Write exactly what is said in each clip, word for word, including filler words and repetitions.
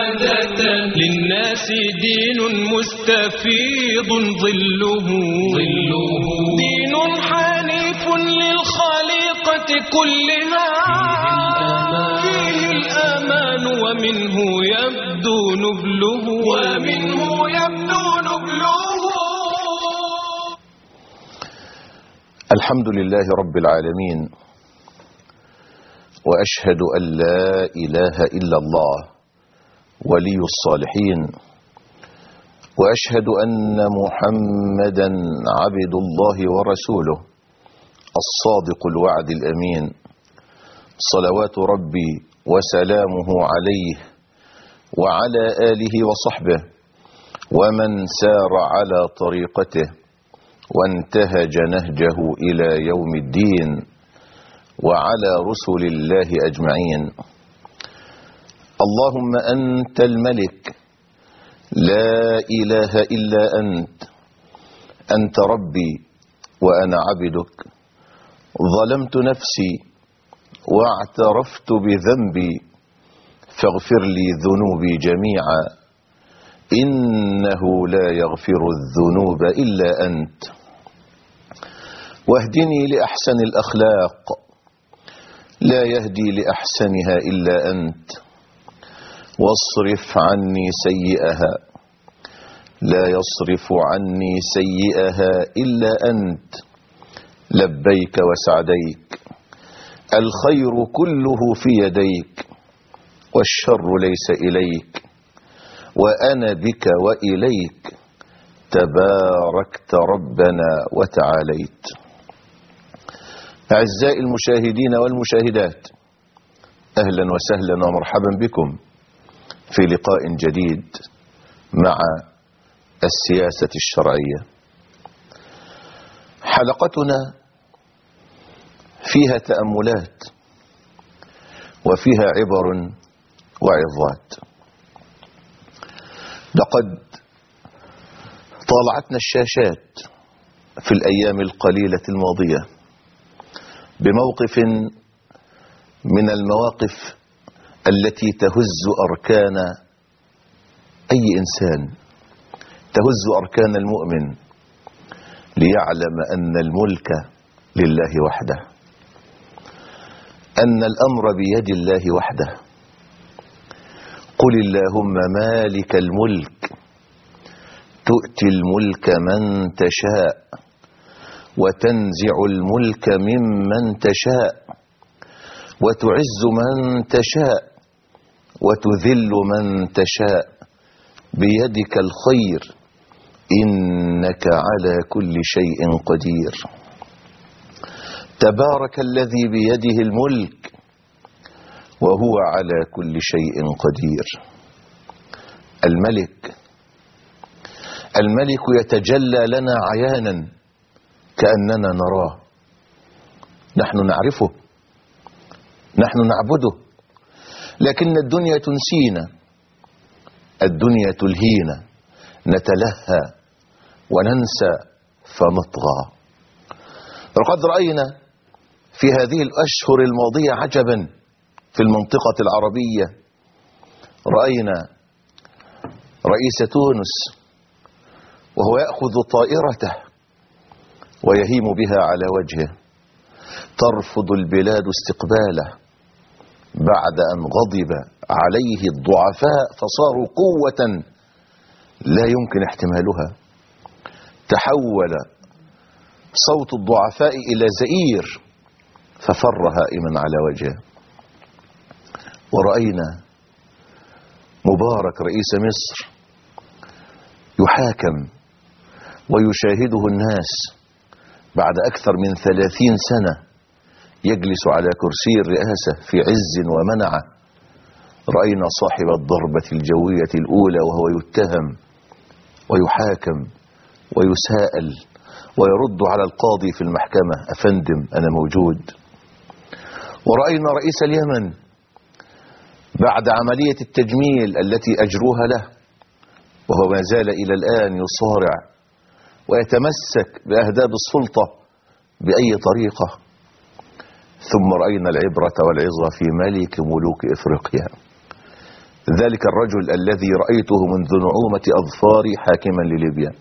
سعادة للناس دين مستفيض ظله ظله دين حنيف للخليقة كلها فيه الأمان ومنه يبدو نبله ومنه يبدو نبله. الحمد لله رب العالمين، وأشهد أن لا إله إلا الله ولي الصالحين، وأشهد أن محمدا عبد الله ورسوله الصادق الوعد الأمين، صلوات ربي وسلامه عليه وعلى آله وصحبه ومن سار على طريقته وانتهج نهجه إلى يوم الدين، وعلى رسل الله أجمعين. اللهم أنت الملك لا إله إلا أنت، أنت ربي وأنا عبدك، ظلمت نفسي واعترفت بذنبي، فاغفر لي ذنوبي جميعا، إنه لا يغفر الذنوب إلا أنت. واهدني لأحسن الأخلاق، لا يهدي لأحسنها إلا أنت، واصرف عني سيئها، لا يصرف عني سيئها إلا أنت. لبيك وسعديك، الخير كله في يديك، والشر ليس إليك، وأنا بك وإليك، تباركت ربنا وتعاليت. أعزائي المشاهدين والمشاهدات، أهلا وسهلا ومرحبا بكم في لقاء جديد مع السياسة الشرعية. حلقتنا فيها تأملات وفيها عبر وعظات. لقد طالعتنا الشاشات في الأيام القليلة الماضية بموقف من المواقف التي تهز أركان أي إنسان، تهز أركان المؤمن ليعلم أن الملك لله وحده، أن الأمر بيد الله وحده. قل اللهم مالك الملك تؤتي الملك من تشاء وتنزع الملك ممن تشاء وتعز من تشاء وتذل من تشاء بيدك الخير إنك على كل شيء قدير. تبارك الذي بيده الملك وهو على كل شيء قدير. الملك الملك يتجلى لنا عيانا كأننا نراه، نحن نعرفه، نحن نعبده، لكن الدنيا تنسينا، الدنيا تلهينا، نتلهى وننسى فنطغى. وقد رأينا في هذه الأشهر الماضية عجبا في المنطقة العربية. رأينا رئيس تونس وهو يأخذ طائرته ويهيم بها على وجهه، ترفض البلاد استقباله بعد أن غضب عليه الضعفاء فصاروا قوة لا يمكن احتمالها. تحول صوت الضعفاء إلى زئير ففر هائما على وجهه. ورأينا مبارك رئيس مصر يحاكم ويشاهده الناس بعد أكثر من ثلاثين سنة، يجلس على كرسي الرئاسة في عز ومنعة. رأينا صاحب الضربة الجوية الأولى وهو يتهم ويحاكم ويساءل ويرد على القاضي في المحكمة: أفندم أنا موجود. ورأينا رئيس اليمن بعد عملية التجميل التي أجروها له وهو ما زال إلى الآن يصارع ويتمسك بأهداب السلطة بأي طريقة. ثم رأينا العبرة والعظة في ملك ملوك إفريقيا ذلك الرجل الذي رأيته منذ نعومة أظفاري حاكما لليبيا.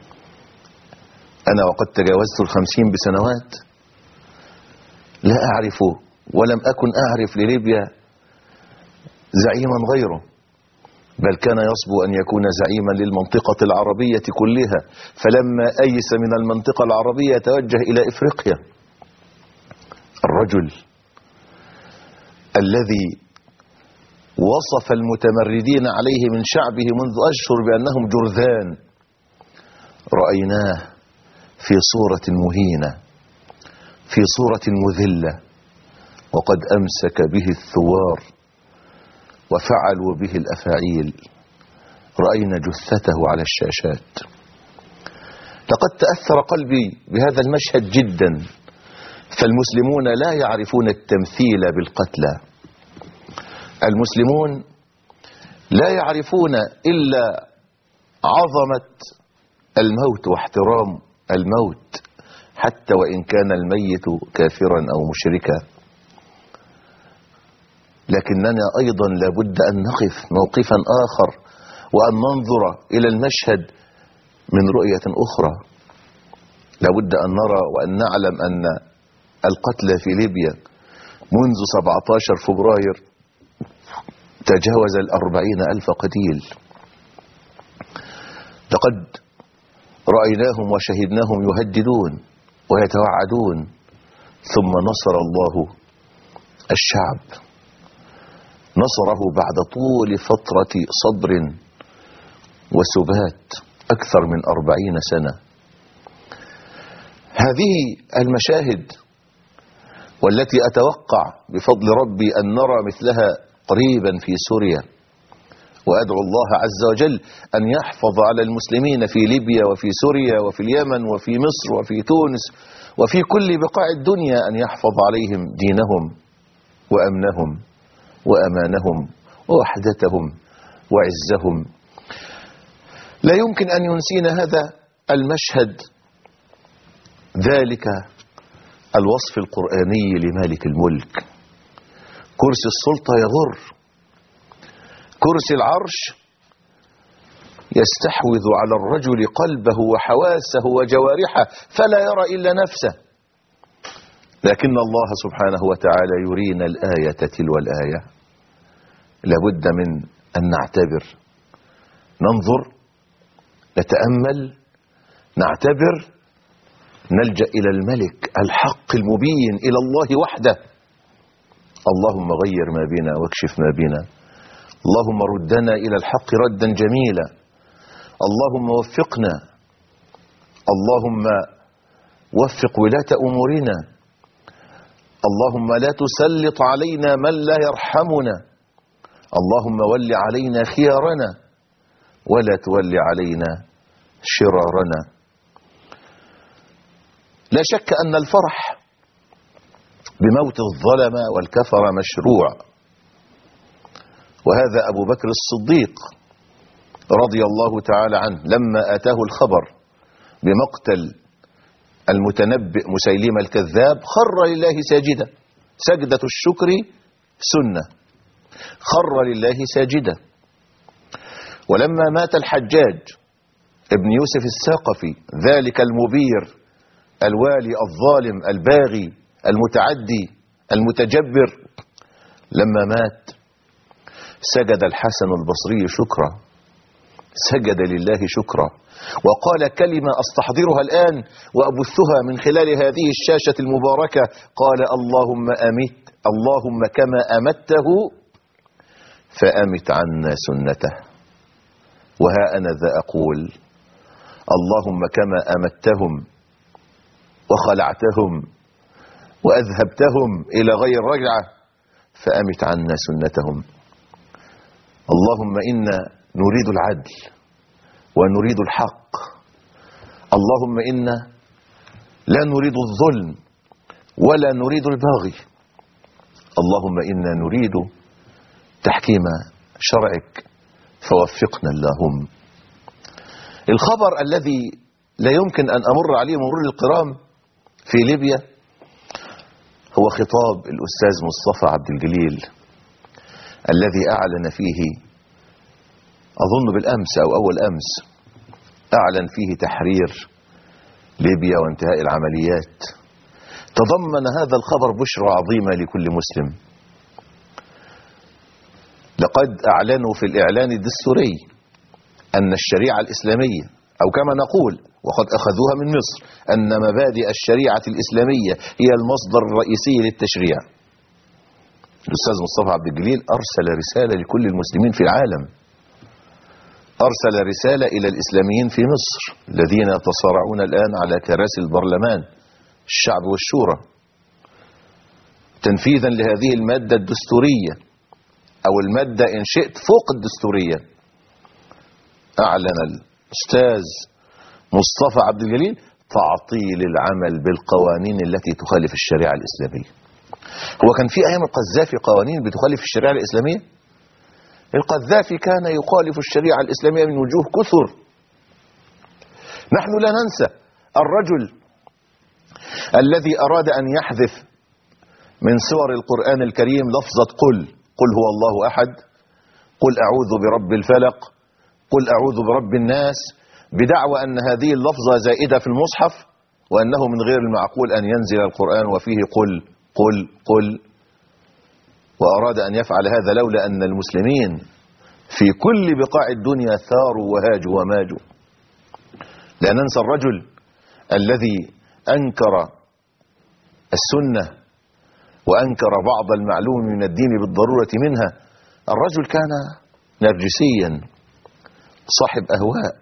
أنا وقد تجاوزت الخمسين بسنوات لا أعرف ولم أكن أعرف لليبيا زعيما غيره، بل كان يصبو أن يكون زعيما للمنطقة العربية كلها، فلما أيس من المنطقة العربية توجه إلى إفريقيا. الرجل الذي وصف المتمردين عليه من شعبه منذ أشهر بأنهم جرذان، رأيناه في صورة مهينة، في صورة مذلة، وقد أمسك به الثوار وفعلوا به الأفاعيل. رأينا جثته على الشاشات. لقد تأثر قلبي بهذا المشهد جدا، فالمسلمون لا يعرفون التمثيل بالقتلى. المسلمون لا يعرفون إلا عظمة الموت واحترام الموت، حتى وإن كان الميت كافرا أو مشركا. لكننا أيضا لابد أن نقف موقفا آخر وأن ننظر إلى المشهد من رؤية أخرى. لابد أن نرى وأن نعلم أن القتلى في ليبيا منذ سبعة عشر فبراير تجاوز الأربعين ألف قتيل. لقد رأيناهم وشهدناهم يهددون ويتوعدون، ثم نصر الله الشعب، نصره بعد طول فترة صبر وسبات أكثر من أربعين سنة. هذه المشاهد والتي أتوقع بفضل ربي أن نرى مثلها قريبا في سوريا، وأدعو الله عز وجل أن يحفظ على المسلمين في ليبيا وفي سوريا وفي اليمن وفي مصر وفي تونس وفي كل بقاع الدنيا، أن يحفظ عليهم دينهم وأمنهم وأمانهم ووحدتهم وعزهم. لا يمكن أن ينسينا هذا المشهد، ذلك الوصف القرآني لمالك الملك. كرسي السلطة يغر، كرسي العرش يستحوذ على الرجل قلبه وحواسه وجوارحه فلا يرى إلا نفسه. لكن الله سبحانه وتعالى يرينا الآية تلو الآية. لابد من أن نعتبر، ننظر، نتأمل، نعتبر، نلجأ إلى الملك الحق المبين، إلى الله وحده. اللهم غير ما بنا واكشف ما بنا، اللهم ردنا إلى الحق ردا جميلا، اللهم وفقنا، اللهم وفق ولاة أمورنا، اللهم لا تسلط علينا من لا يرحمنا، اللهم ول علينا خيارنا ولا تول علينا شرارنا. لا شك أن الفرح بموت الظلمة والكفر مشروع، وهذا أبو بكر الصديق رضي الله تعالى عنه لما آتاه الخبر بمقتل المتنبئ مسيلمة الكذاب خر لله ساجدا، سجدة الشكر سنة، خر لله ساجدا. ولما مات الحجاج ابن يوسف الثقفي ذلك المبير الوالي الظالم الباغي المتعدي المتجبر، لما مات سجد الحسن البصري شكرا، سجد لله شكرا، وقال كلمة أستحضرها الآن وأبثها من خلال هذه الشاشة المباركة. قال اللهم أمت، اللهم كما أمته فأمت عنا سنته. وها أنا ذا أقول اللهم كما أمتهم وخلعتهم وأذهبتهم إلى غير رجعة فأمت عنا سنتهم. اللهم إنا نريد العدل ونريد الحق، اللهم إنا لا نريد الظلم ولا نريد الباغي، اللهم إنا نريد تحكيم شرعك فوفقنا اللهم. الخبر الذي لا يمكن أن أمر عليه مرور الكرام في ليبيا هو خطاب الأستاذ مصطفى عبد الجليل الذي أعلن فيه أظن بالأمس أو أول أمس أعلن فيه تحرير ليبيا وانتهاء العمليات. تضمن هذا الخبر بشرى عظيمة لكل مسلم. لقد أعلنوا في الإعلان الدستوري أن الشريعة الإسلامية، أو كما نقول وقد أخذوها من مصر، أن مبادئ الشريعة الإسلامية هي المصدر الرئيسي للتشريع. الأستاذ مصطفى عبد الجليل أرسل رسالة لكل المسلمين في العالم، أرسل رسالة إلى الإسلاميين في مصر الذين يتصارعون الآن على كراسي البرلمان الشعب والشورى تنفيذا لهذه المادة الدستورية، أو المادة إن شئت فوق الدستورية. أعلن الأستاذ مصطفى عبد الجليل تعطيل العمل بالقوانين التي تخالف الشريعة الإسلامية. هو كان في أيام القذافي قوانين بتخالف الشريعة الإسلامية؟ القذافي كان يخالف الشريعة الإسلامية من وجوه كثر. نحن لا ننسى الرجل الذي أراد أن يحذف من سور القرآن الكريم لفظة قل قل هو الله أحد، قل أعوذ برب الفلق، قل أعوذ برب الناس، بدعوى أن هذه اللفظة زائدة في المصحف، وأنه من غير المعقول أن ينزل القرآن وفيه قل قل قل. وأراد أن يفعل هذا لولا أن المسلمين في كل بقاع الدنيا ثاروا وهاجوا وماجوا. لا ننسى الرجل الذي أنكر السنة وأنكر بعض المعلوم من الدين بالضرورة منها. الرجل كان نرجسيا صاحب أهواء،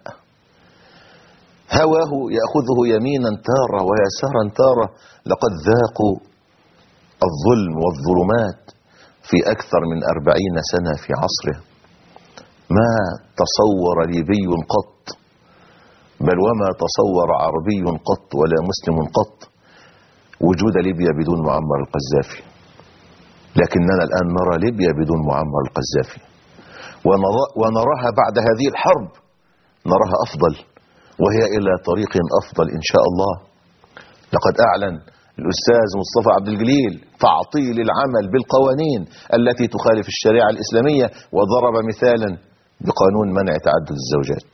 هواه يأخذه يمينا تارة ويسارا تارة. لقد ذاقوا الظلم والظلمات في أكثر من أربعين سنة في عصره. ما تصور ليبي قط، بل وما تصور عربي قط ولا مسلم قط وجود ليبيا بدون معمر القذافي. لكننا الآن نرى ليبيا بدون معمر القذافي، ونراها بعد هذه الحرب نراها أفضل، وهي إلى طريق أفضل إن شاء الله. لقد أعلن الأستاذ مصطفى عبد الجليل تعطيل العمل بالقوانين التي تخالف الشريعة الإسلامية، وضرب مثالا بقانون منع تعدد الزوجات.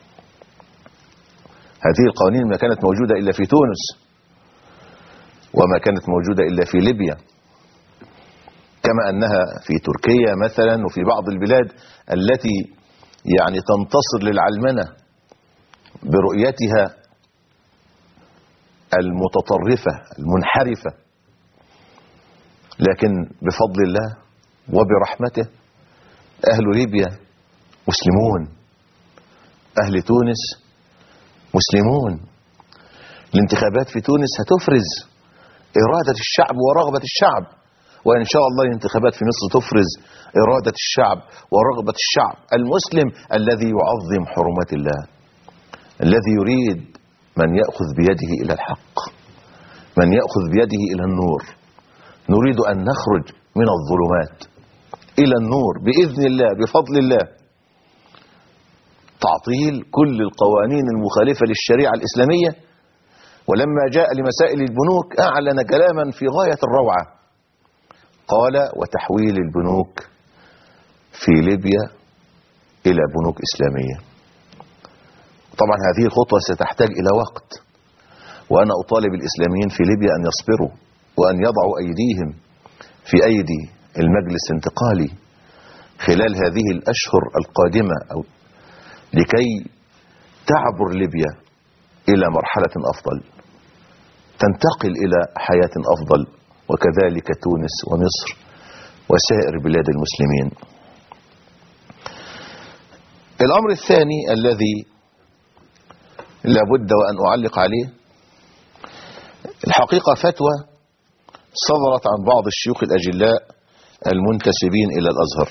هذه القوانين ما كانت موجودة إلا في تونس، وما كانت موجودة إلا في ليبيا، كما أنها في تركيا مثلا وفي بعض البلاد التي يعني تنتصر للعلمنة برؤيتها المتطرفة المنحرفة. لكن بفضل الله وبرحمته أهل ليبيا مسلمون، أهل تونس مسلمون. الانتخابات في تونس هتفرز إرادة الشعب ورغبة الشعب، وإن شاء الله الانتخابات في مصر تفرز إرادة الشعب ورغبة الشعب المسلم الذي يعظم حرمات الله، الذي يريد من يأخذ بيده إلى الحق، من يأخذ بيده إلى النور. نريد أن نخرج من الظلمات إلى النور بإذن الله بفضل الله. تعطيل كل القوانين المخالفة للشريعة الإسلامية. ولما جاء لمسائل البنوك أعلن كلاما في غاية الروعة، قال وتحويل البنوك في ليبيا إلى بنوك إسلامية. طبعا هذه الخطوة ستحتاج إلى وقت، وأنا أطالب الإسلاميين في ليبيا أن يصبروا وأن يضعوا أيديهم في أيدي المجلس الانتقالي خلال هذه الأشهر القادمة، أو لكي تعبر ليبيا إلى مرحلة أفضل، تنتقل إلى حياة أفضل، وكذلك تونس ومصر وسائر بلاد المسلمين. الأمر الثاني الذي لابد وأن أعلق عليه، الحقيقة فتوى صدرت عن بعض الشيوخ الأجلاء المنتسبين إلى الأزهر،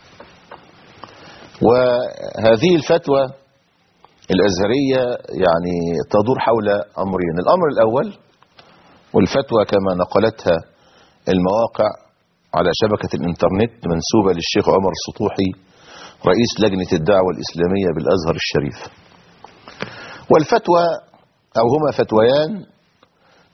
وهذه الفتوى الأزهرية يعني تدور حول أمرين. الأمر الأول، والفتوى كما نقلتها المواقع على شبكة الإنترنت منسوبة للشيخ عمر السطوحي رئيس لجنة الدعوة الإسلامية بالأزهر الشريف. والفتوى أو هما فتويان،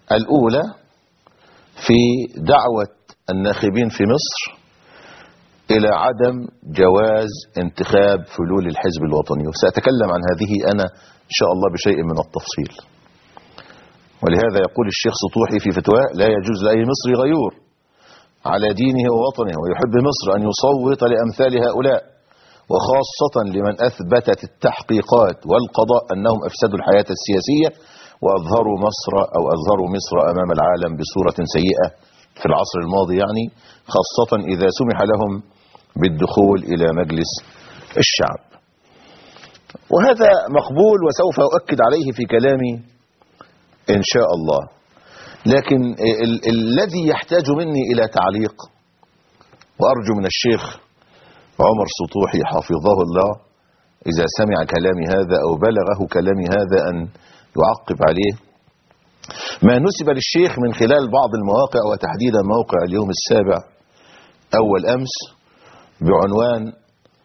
الأولى في دعوة الناخبين في مصر إلى عدم جواز انتخاب فلول الحزب الوطني، وسأتكلم عن هذه أنا إن شاء الله بشيء من التفصيل. ولهذا يقول الشيخ سطوحي في فتواه: لا يجوز لأي مصري غيور على دينه ووطنه ويحب مصر أن يصوت لأمثال هؤلاء، وخاصة لمن أثبتت التحقيقات والقضاء أنهم أفسدوا الحياة السياسية وأظهروا مصر أو أظهروا مصر أمام العالم بصورة سيئة في العصر الماضي، يعني خاصة إذا سمح لهم بالدخول إلى مجلس الشعب. وهذا مقبول وسوف أؤكد عليه في كلامي إن شاء الله. لكن ال ال الذي يحتاج مني إلى تعليق، وأرجو من الشيخ عمر سطوحي حفظه الله إذا سمع كلامي هذا أو بلغه كلامي هذا أن يعقب عليه، ما نسب للشيخ من خلال بعض المواقع وتحديدا موقع اليوم السابع أول أمس بعنوان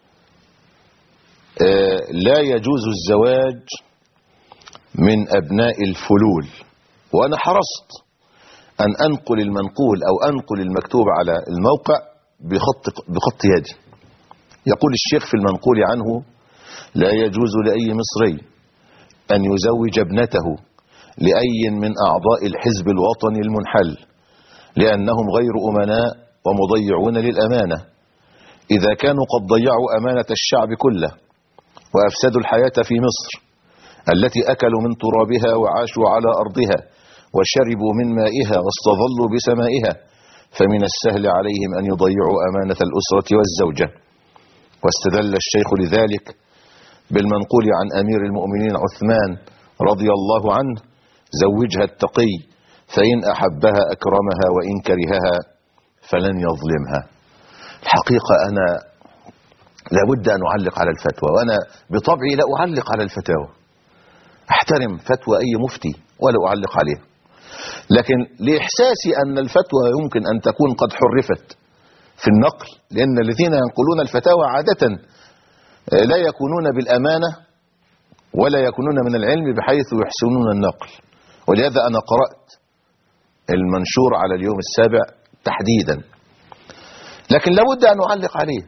آه لا يجوز الزواج من أبناء الفلول. وأنا حرصت أن أنقل المنقول أو أنقل المكتوب على الموقع بخط, بخط يدي. يقول الشيخ في المنقول عنه: لا يجوز لأي مصري أن يزوج ابنته لأي من أعضاء الحزب الوطني المنحل، لأنهم غير أمناء ومضيعون للأمانة، إذا كانوا قد ضيعوا أمانة الشعب كله وأفسدوا الحياة في مصر التي أكلوا من ترابها وعاشوا على أرضها وشربوا من مائها واستظلوا بسمائها، فمن السهل عليهم أن يضيعوا أمانة الأسرة والزوجة. واستدل الشيخ لذلك بالمنقول عن أمير المؤمنين عثمان رضي الله عنه: زوجها التقي فإن أحبها أكرمها وإن كرهها فلن يظلمها. الحقيقة أنا لابد أن أعلق على الفتوى، وأنا بطبعي لا أعلق على الفتاوى، أحترم فتوى أي مفتي ولا أعلق عليه، لكن لإحساسي أن الفتوى يمكن أن تكون قد حرفت في النقل، لأن الذين ينقلون الفتاوى عادة لا يكونون بالأمانة ولا يكونون من العلم بحيث يحسنون النقل. ولهذا أنا قرأت المنشور على اليوم السابع تحديدا، لكن لابد أن أعلق عليه.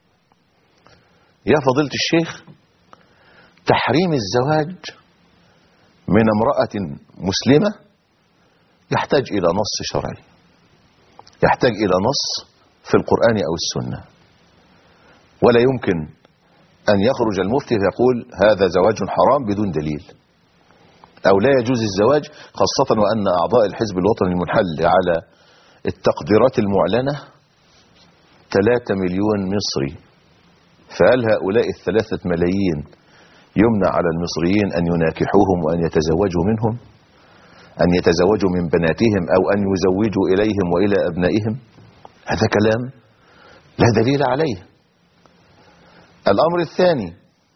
يا فضيلة الشيخ، تحريم الزواج من امرأة مسلمة يحتاج إلى نص شرعي، يحتاج إلى نص في القرآن أو السنة، ولا يمكن أن يخرج المفتي فيقول هذا زواج حرام بدون دليل، أو لا يجوز الزواج، خاصة وأن أعضاء الحزب الوطني المنحل على التقديرات المعلنة ثلاثة مليون مصري. فهل هؤلاء الثلاثة ملايين يمنع على المصريين أن يناكحوهم وأن يتزوجوا منهم، أن يتزوجوا من بناتهم أو أن يزوجوا إليهم وإلى أبنائهم؟ هذا كلام لا دليل عليه. الأمر الثاني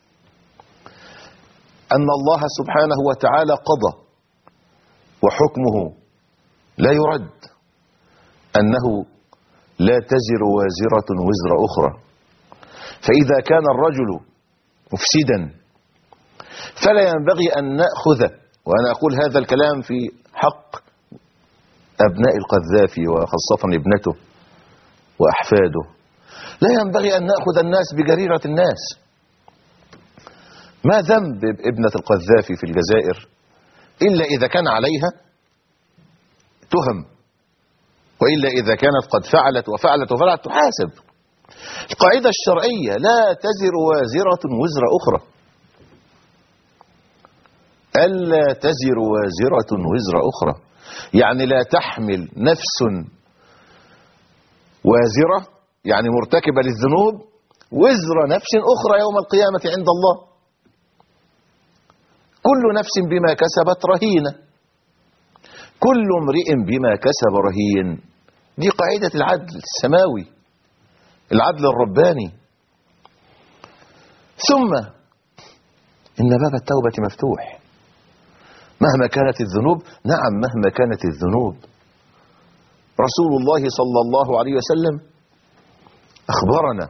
أن الله سبحانه وتعالى قضى وحكمه لا يرد أنه لا تزر وازرة وزر أخرى، فإذا كان الرجل مفسدا فلا ينبغي أن نأخذ، وأنا أقول هذا الكلام في حق أبناء القذافي وخاصة ابنته وأحفاده، لا ينبغي أن نأخذ الناس بجريرة الناس. ما ذنب ابنة القذافي في الجزائر إلا إذا كان عليها تهم، وإلا إذا كانت قد فعلت وفعلت وفعلت تحاسب. القاعدة الشرعية لا تزر وازرة وزر أخرى، ألا تزر وازرة وزر أخرى، يعني لا تحمل نفس وازرة يعني مرتكبة للذنوب وزر نفس أخرى يوم القيامة عند الله. كل نفس بما كسبت رهينة، كل امرئ بما كسب رهين. دي قاعدة العدل السماوي، العدل الرباني. ثم إن باب التوبة مفتوح مهما كانت الذنوب. نعم مهما كانت الذنوب. رسول الله صلى الله عليه وسلم أخبرنا،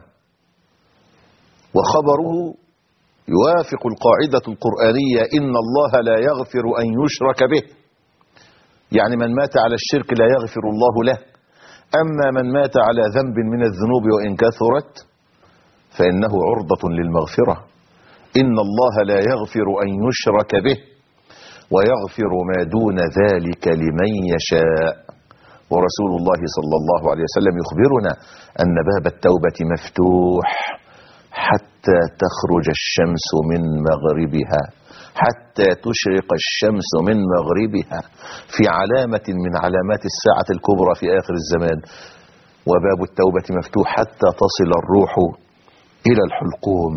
وخبره يوافق القاعدة القرآنية: إن الله لا يغفر أن يشرك به، يعني من مات على الشرك لا يغفر الله له. أما من مات على ذنب من الذنوب وإن كثرت فإنه عرضة للمغفرة. إن الله لا يغفر أن يشرك به ويغفر ما دون ذلك لمن يشاء. ورسول الله صلى الله عليه وسلم يخبرنا أن باب التوبة مفتوح حتى تخرج الشمس من مغربها، حتى تشرق الشمس من مغربها، في علامة من علامات الساعة الكبرى في آخر الزمان. وباب التوبة مفتوح حتى تصل الروح إلى الحلقوم.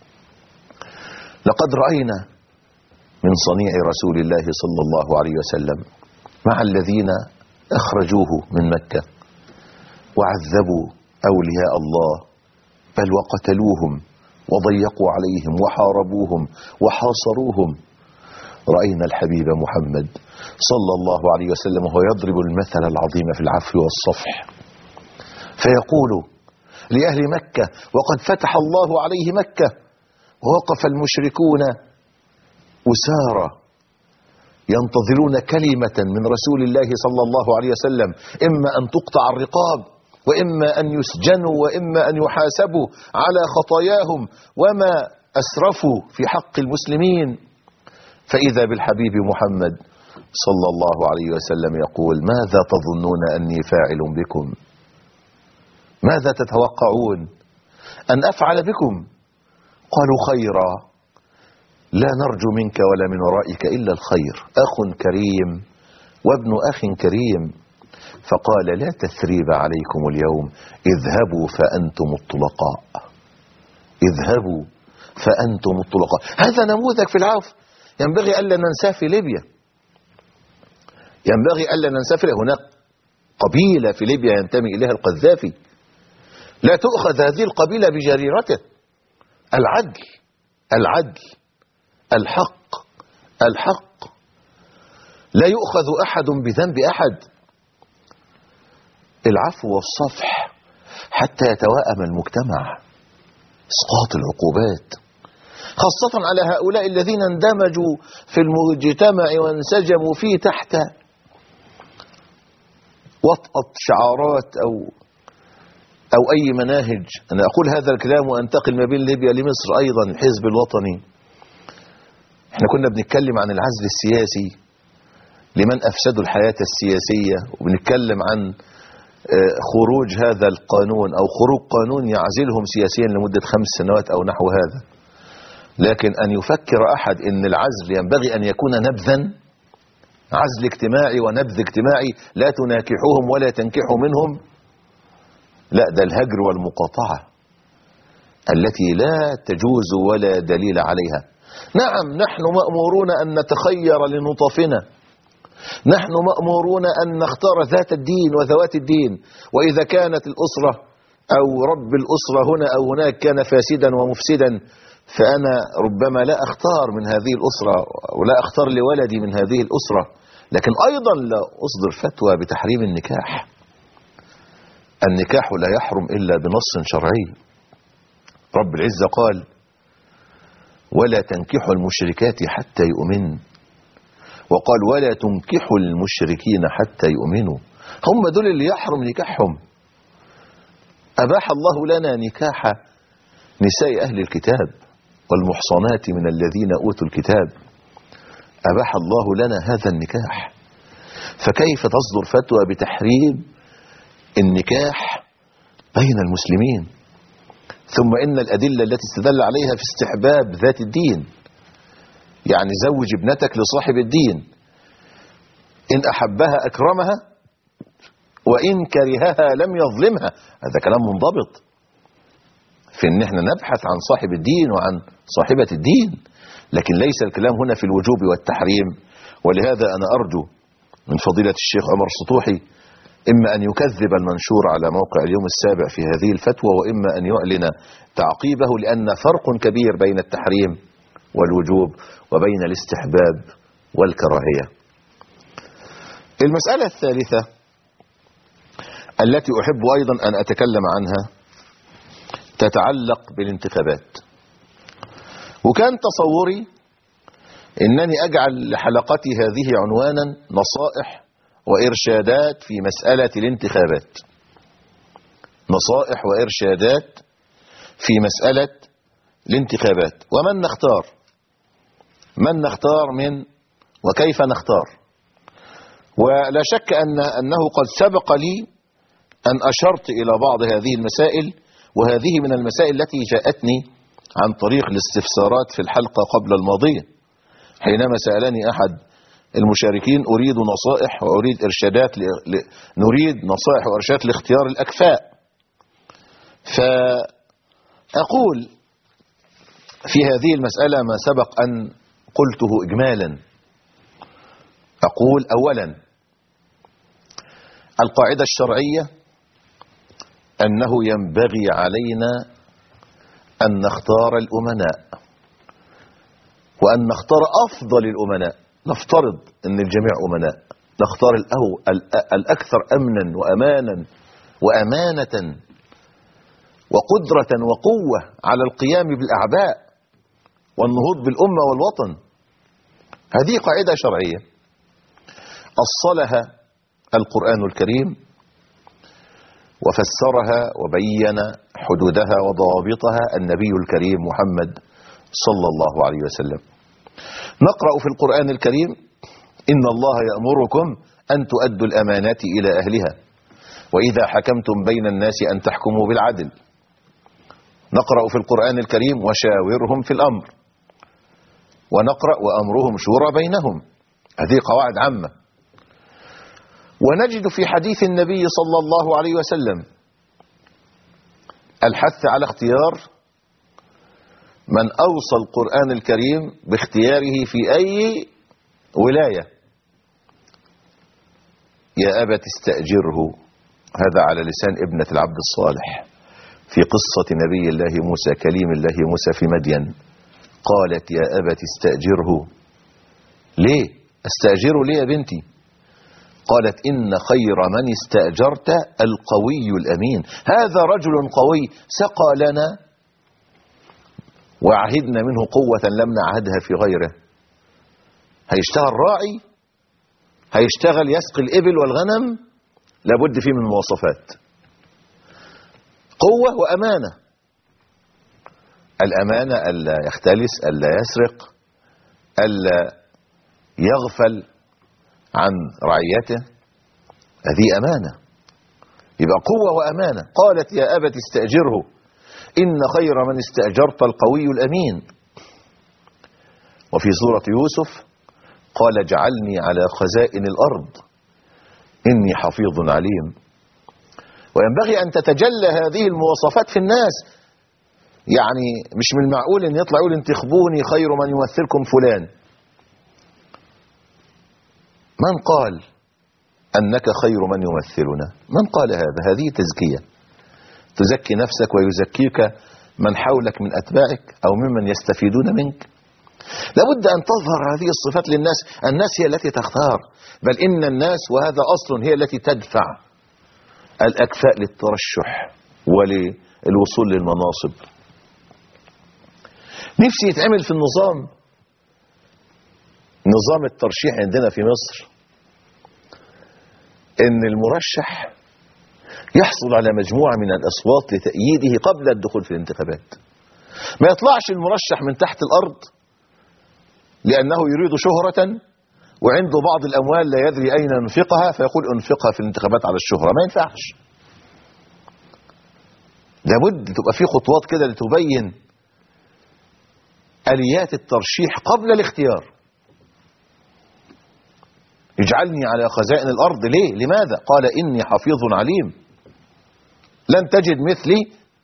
لقد رأينا من صنيع رسول الله صلى الله عليه وسلم مع الذين أخرجوه من مكة وعذبوا أولياء الله، بل وقتلوهم وضيقوا عليهم وحاربوهم وحاصروهم. رأينا الحبيب محمد صلى الله عليه وسلم وهو يضرب المثل العظيم في العفو والصفح، فيقول لأهل مكة وقد فتح الله عليه مكة ووقف المشركون أسارى ينتظرون كلمة من رسول الله صلى الله عليه وسلم، إما أن تقطع الرقاب وإما أن يسجنوا وإما أن يحاسبوا على خطاياهم وما أسرفوا في حق المسلمين. فإذا بالحبيب محمد صلى الله عليه وسلم يقول ماذا تظنون أني فاعل بكم؟ ماذا تتوقعون أن أفعل بكم؟ قالوا خيرا، لا نرجو منك ولا من ورائك إلا الخير، أخ كريم وابن أخ كريم. فقال لا تثريب عليكم اليوم، اذهبوا فأنتم الطلقاء، اذهبوا فأنتم الطلقاء. هذا نموذج في العفو ينبغي ألا ننساه في ليبيا، ينبغي ألا ننساه في ليبيا. هناك قبيلة في ليبيا ينتمي إليها القذافي، لا تؤخذ هذه القبيلة بجريرته. العدل العدل الحق الحق، لا يؤخذ أحد بذنب أحد. العفو والصفح حتى يتوائم المجتمع، اسقاط العقوبات، خاصة على هؤلاء الذين اندمجوا في المجتمع وانسجموا فيه تحت وطأة شعارات أو أو أي مناهج. أنا أقول هذا الكلام وأنتقل ما بين ليبيا لمصر أيضا. الحزب الوطني، احنا كنا بنتكلم عن العزل السياسي لمن أفسدوا الحياة السياسية، وبنتكلم عن خروج هذا القانون أو خروج قانون يعزلهم سياسيا لمدة خمس سنوات أو نحو هذا. لكن أن يفكر أحد أن العزل ينبغي أن يكون نبذا، عزل اجتماعي ونبذ اجتماعي، لا تناكحوهم ولا تنكحوا منهم، لا، ده الهجر والمقاطعة التي لا تجوز ولا دليل عليها. نعم نحن مأمورون أن نتخير لنطفنا، نحن مأمورون أن نختار ذات الدين وذوات الدين، وإذا كانت الأسرة أو رب الأسرة هنا أو هناك كان فاسدا ومفسدا فأنا ربما لا أختار من هذه الأسرة ولا أختار لولدي من هذه الأسرة. لكن أيضا لا أصدر فتوى بتحريم النكاح. النكاح لا يحرم إلا بنص شرعي. رب العزة قال ولا تنكحوا المشركات حتى يؤمنوا، وقال ولا تنكحوا المشركين حتى يؤمنوا. هم دول اللي يحرم نكاحهم. أباح الله لنا نكاح نساء أهل الكتاب والمحصنات من الذين أوتوا الكتاب، أباح الله لنا هذا النكاح. فكيف تصدر فتوى بتحريم النكاح بين المسلمين؟ ثم إن الأدلة التي استدل عليها في استحباب ذات الدين، يعني زوج ابنتك لصاحب الدين، إن أحبها أكرمها وإن كرهها لم يظلمها. هذا كلام منضبط في إن احنا نبحث عن صاحب الدين وعن صاحبة الدين، لكن ليس الكلام هنا في الوجوب والتحريم. ولهذا أنا أرجو من فضيلة الشيخ عمر السطوحي إما أن يكذب المنشور على موقع اليوم السابع في هذه الفتوى، وإما أن يعلن تعقيبه، لأن فرق كبير بين التحريم والوجوب وبين الاستحباب والكراهية. المسألة الثالثة التي أحب أيضا أن أتكلم عنها تتعلق بالانتخابات. وكان تصوري أنني أجعل لحلقتي هذه عنوانا نصائح وإرشادات في مسألة الانتخابات. نصائح وإرشادات في مسألة الانتخابات. ومن نختار من نختار من وكيف نختار. ولا شك أن أنه قد سبق لي أن أشرت إلى بعض هذه المسائل، وهذه من المسائل التي جاءتني عن طريق الاستفسارات في الحلقة قبل الماضية، حينما سألني أحد المشاركين: أريد نصائح وأريد إرشادات ل... ل... نريد نصائح وإرشادات لاختيار الأكفاء. فأقول في هذه المسألة ما سبق أن قلته إجمالا. أقول: أولا، القاعدة الشرعية أنه ينبغي علينا أن نختار الأمناء، وأن نختار أفضل الأمناء. نفترض أن الجميع أمناء، نختار الأكثر أمنا وأمانا وأمانة وقدرة وقوة على القيام بالأعباء والنهوض بالأمة والوطن. هذه قاعدة شرعية أصلها القرآن الكريم وفسرها وبين حدودها وضوابطها النبي الكريم محمد صلى الله عليه وسلم. نقرأ في القرآن الكريم: إن الله يأمركم أن تؤدوا الأمانات إلى أهلها وإذا حكمتم بين الناس أن تحكموا بالعدل. نقرأ في القرآن الكريم: وشاورهم في الأمر. ونقرأ: وأمرهم شورى بينهم. هذه قواعد عامة. ونجد في حديث النبي صلى الله عليه وسلم الحث على اختيار من أوصى القرآن الكريم باختياره في أي ولاية: يا أبت استأجره. هذا على لسان ابنة العبد الصالح في قصة نبي الله موسى كليم الله موسى في مدين. قالت: يا أبت استأجره. ليه استأجره ليه يا بنتي؟ قالت: إن خير من استأجرت القوي الأمين. هذا رجل قوي سقى لنا وعهدنا منه قوة لم نعهدها في غيره. هيشتغل راعي، هيشتغل يسقي الإبل والغنم، لابد فيه من مواصفات: قوة وأمانة. الأمانة ألا يختلس، ألا يسرق، ألا يغفل عن رعيته. هذه أمانة، يبقى قوة وأمانة. قالت: يا أبت استأجره إن خير من استأجرت القوي الأمين. وفي سورة يوسف قال: اجعلني على خزائن الأرض إني حفيظ عليم. وينبغي أن تتجلى هذه المواصفات في الناس. يعني مش من المعقول أن يطلع يقول: انتخبوني خير من يمثلكم فلان. من قال أنك خير من يمثلنا؟ من قال هذا؟ هذه تزكية، تزكي نفسك ويزكيك من حولك من أتباعك أو ممن يستفيدون منك. لابد أن تظهر هذه الصفات للناس. الناس هي التي تختار، بل إن الناس وهذا أصل هي التي تدفع الأكفاء للترشح وللوصول للمناصب. نفسي يتعمل في النظام نظام الترشيح عندنا في مصر ان المرشح يحصل على مجموعة من الأصوات لتأييده قبل الدخول في الانتخابات. ما يطلعش المرشح من تحت الأرض لأنه يريد شهرة وعنده بعض الأموال لا يدري أين ينفقها فيقول انفقها في الانتخابات على الشهرة. ما ينفعش. لابد تبقى في خطوات كده لتبين آليات الترشيح قبل الاختيار. اجعلني على خزائن الأرض. ليه؟ لماذا؟ قال: إني حفيظ عليم. لن تجد مثلي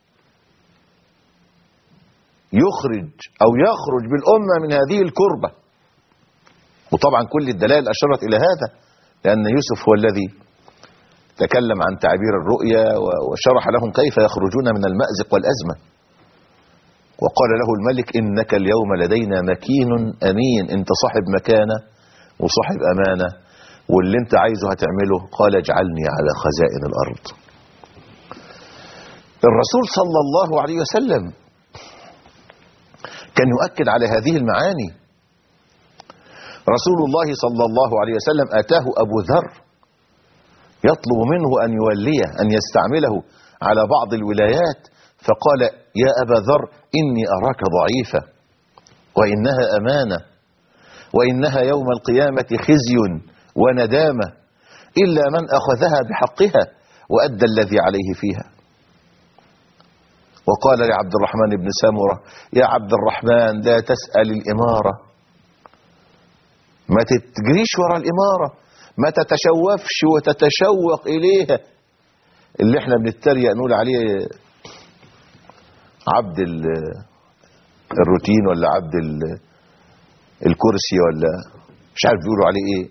يخرج أو يخرج بالأمة من هذه الكربة. وطبعا كل الدلائل أشرت إلى هذا، لأن يوسف هو الذي تكلم عن تعبير الرؤيا وشرح لهم كيف يخرجون من المأزق والأزمة. وقال له الملك: إنك اليوم لدينا مكين أمين. أنت صاحب مكانة وصاحب أمانة، واللي انت عايزه هتعمله. قال: اجعلني على خزائن الأرض. الرسول صلى الله عليه وسلم كان يؤكد على هذه المعاني. رسول الله صلى الله عليه وسلم أتاه أبو ذر يطلب منه أن يوليه، أن يستعمله على بعض الولايات فقال يا أبا ذر إني أراك ضعيفة وإنها أمانة وإنها يوم القيامة خزي وندامة إلا من أخذها بحقها وأدى الذي عليه فيها. وقال لعبد الرحمن بن سمرة يا عبد الرحمن لا تسأل الإمارة، ما تتجريش ورا الإمارة، ما تتشوفش وتتشوق إليها، اللي احنا بنتريق نقول عليه عبد الروتين ولا عبد الكرسي ولا مش عارف بيقولوا عليه ايه،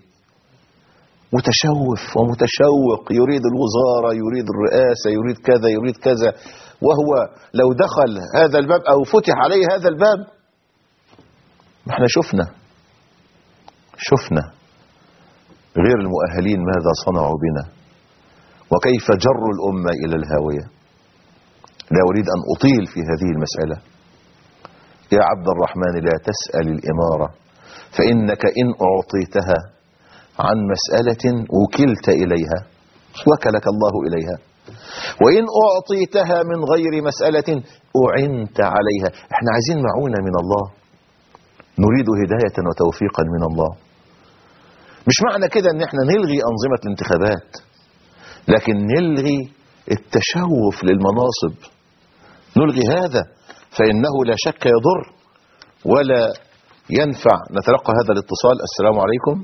متشوف ومتشوق، يريد الوزارة، يريد الرئاسة، يريد كذا يريد كذا، وهو لو دخل هذا الباب او فتح عليه هذا الباب. احنا شفنا شفنا غير المؤهلين ماذا صنعوا بنا وكيف جروا الأمة إلى الهاوية. لا أريد أن أطيل في هذه المسألة. يا عبد الرحمن لا تسأل الإمارة فإنك إن أعطيتها عن مسألة وكلت إليها وكلك الله إليها، وإن أعطيتها من غير مسألة أعنت عليها. احنا عايزين معونة من الله، نريد هداية وتوفيقا من الله. مش معنى كده ان احنا نلغي أنظمة الانتخابات، لكن نلغي التشوف للمناصب، نلغي هذا فإنه لا شك يضر ولا ينفع. نتلقى هذا الاتصال. السلام عليكم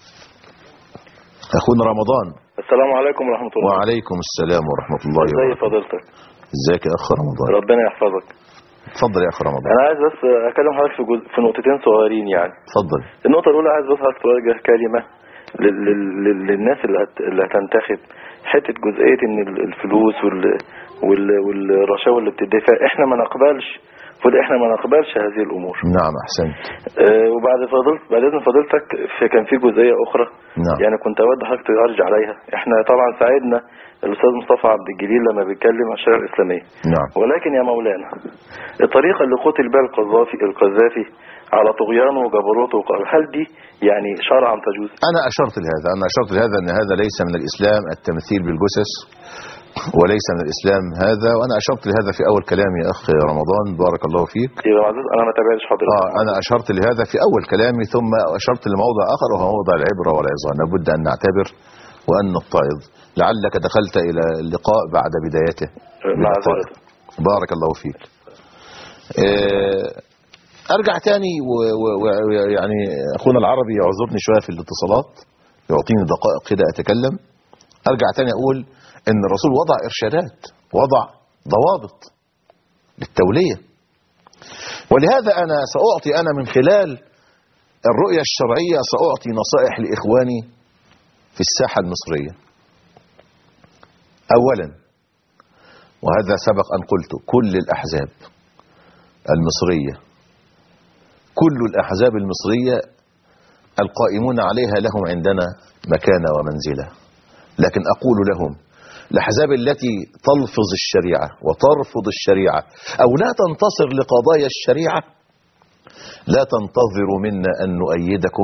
أخونا رمضان. السلام عليكم ورحمة الله. وعليكم السلام ورحمة الله وبركاته. ازي فضيلتك؟ ازيك يا أخ رمضان؟ ربنا يحفظك. اتفضل يا أخ رمضان. أنا عايز بس أكلم حضرتك في جزء في نقطتين صغيرين يعني. اتفضل. النقطة الأولى عايز بس حضرتك توجه كلمة لل- لل- للناس اللي هت- اللي هتنتخب، حتة جزئية إن الفلوس وال وال- والرشاوى اللي بتدفع احنا ما نقبلش، فضل احنا ما نقبلش هذه الأمور. نعم أحسنت. أه وبعد فضلت بعد إذن فضيلتك في كان في جزئية أخرى نعم. يعني كنت أود حضرتك ترجع عليها. احنا طبعا ساعدنا الأستاذ مصطفى عبد الجليل لما بيتكلم عن الشريعة الإسلامية. نعم. ولكن يا مولانا الطريقة اللي قتل بها القذافي القذافي على طغيانه وجبروته وقهره، هل دي يعني شرعا تجوز؟ أنا أشرت لهذا أنا أشرت لهذا أن هذا ليس من الإسلام التمثيل بالجثث، وليس من الإسلام هذا، وأنا أشرت لهذا في أول كلامي يا أخ رمضان بارك الله فيك. يبقى معزز أنا ما تابعتش حضرتك. آه أنا أشرت لهذا في أول كلامي، ثم أشرت لموضع آخر وهو موضع العبرة والعظة. لابد أن نعتبر وأن نتعظ. لعلك دخلت إلى اللقاء بعد بدايته. معذرة. بارك الله فيك. آه أرجع تاني ويعني أخونا العربي يعذرني شوية في الاتصالات، يعطيني دقائق كده أتكلم. أرجع تاني أقول إن الرسول وضع إرشادات، وضع ضوابط للتولية، ولهذا أنا سأعطي أنا من خلال الرؤية الشرعية سأعطي نصائح لإخواني في الساحة المصرية. أولا، وهذا سبق أن قلت، كل الأحزاب المصرية كل الأحزاب المصرية القائمون عليها لهم عندنا مكانة ومنزلة، لكن أقول لهم الأحزاب التي تلفظ الشريعة وترفض الشريعة أو لا تنتصر لقضايا الشريعة لا تنتظروا منا أن نؤيدكم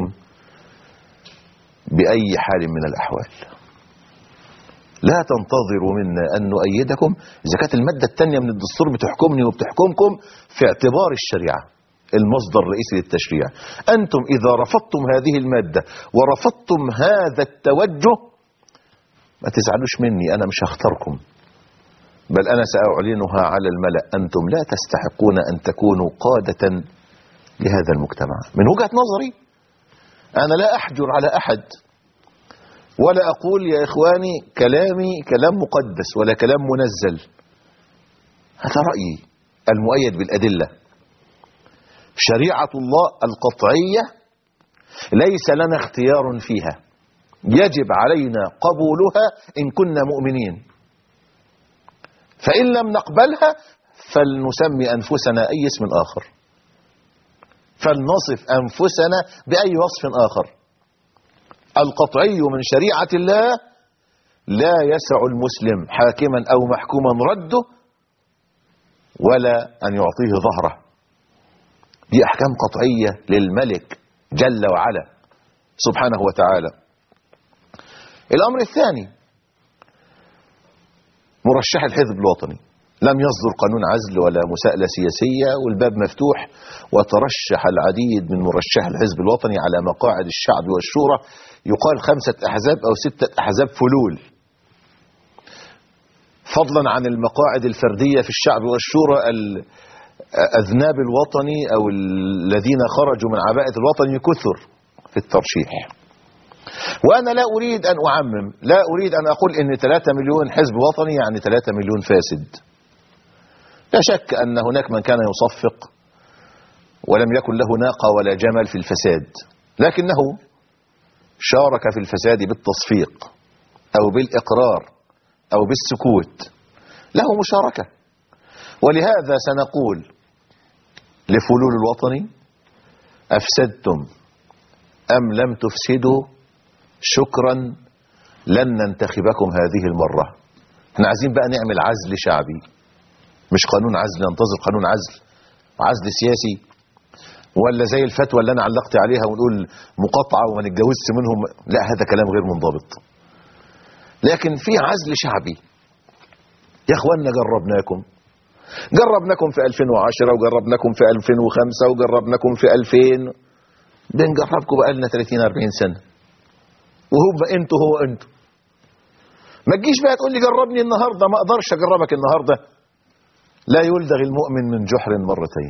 بأي حال من الأحوال. لا تنتظروا منا أن نؤيدكم إذا كانت المادة الثانية من الدستور بتحكمني وبتحكمكم في اعتبار الشريعة المصدر الرئيسي للتشريع. أنتم إذا رفضتم هذه المادة ورفضتم هذا التوجه ما تزعلوش مني، أنا مش هختاركم، بل أنا سأعلنها على الملأ. أنتم لا تستحقون أن تكونوا قادة لهذا المجتمع. من وجهة نظري أنا لا أحجر على أحد ولا أقول يا إخواني كلامي كلام مقدس ولا كلام منزل، هذا رأيي المؤيد بالأدلة. شريعة الله القطعية ليس لنا اختيار فيها، يجب علينا قبولها إن كنا مؤمنين، فإن لم نقبلها فلنسمي أنفسنا أي اسم آخر، فلنصف أنفسنا بأي وصف آخر. القطعي من شريعة الله لا يسع المسلم حاكما أو محكوما رده ولا أن يعطيه ظهره. دي أحكام قطعية للملك جل وعلا سبحانه وتعالى. الأمر الثاني، مرشح الحزب الوطني، لم يصدر قانون عزل ولا مساءلة سياسية، والباب مفتوح، وترشح العديد من مرشح الحزب الوطني على مقاعد الشعب والشورى، يقال خمسة أحزاب أو ستة أحزاب فلول، فضلا عن المقاعد الفردية في الشعب والشورى. الأذناب الوطني أو الذين خرجوا من عباءة الوطن كثر في الترشيح. وأنا لا أريد أن أعمم، لا أريد أن أقول إن ثلاثة مليون حزب وطني يعني ثلاثة مليون فاسد. لا شك أن هناك من كان يصفق ولم يكن له ناقة ولا جمل في الفساد، لكنه شارك في الفساد بالتصفيق أو بالإقرار أو بالسكوت، له مشاركة. ولهذا سنقول لفلول الوطني: أفسدتم أم لم تفسدوا؟ شكرا، لن ننتخبكم هذه المرة. احنا عايزين بقى نعمل عزل شعبي، مش قانون عزل ننتظر قانون عزل عزل سياسي، ولا زي الفتوى اللي انا علقت عليها ونقول مقاطعة وما نتجوزش منهم. لا، هذا كلام غير منضبط. لكن في عزل شعبي. يا اخوانا جربناكم جربناكم في ألفين وعشرة وجربناكم في ألفين وخمسة وجربناكم في ألفين، بنجربكم بقالنا ثلاثين أربعين سنة، وهو انتوا هو انتوا. ما تجيش بقى تقول لي جربني النهارده، ما اقدرش اجربك النهارده. لا يلدغ المؤمن من جحر مرتين.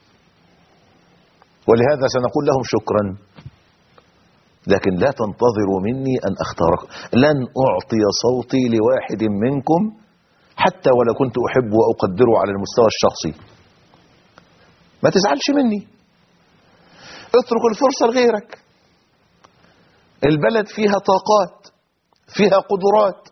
ولهذا سنقول لهم شكرا، لكن لا تنتظروا مني ان اختاركم. لن اعطي صوتي لواحد منكم حتى ولو كنت احب واقدره على المستوى الشخصي. ما تزعلش مني، اترك الفرصة لغيرك. البلد فيها طاقات، فيها قدرات،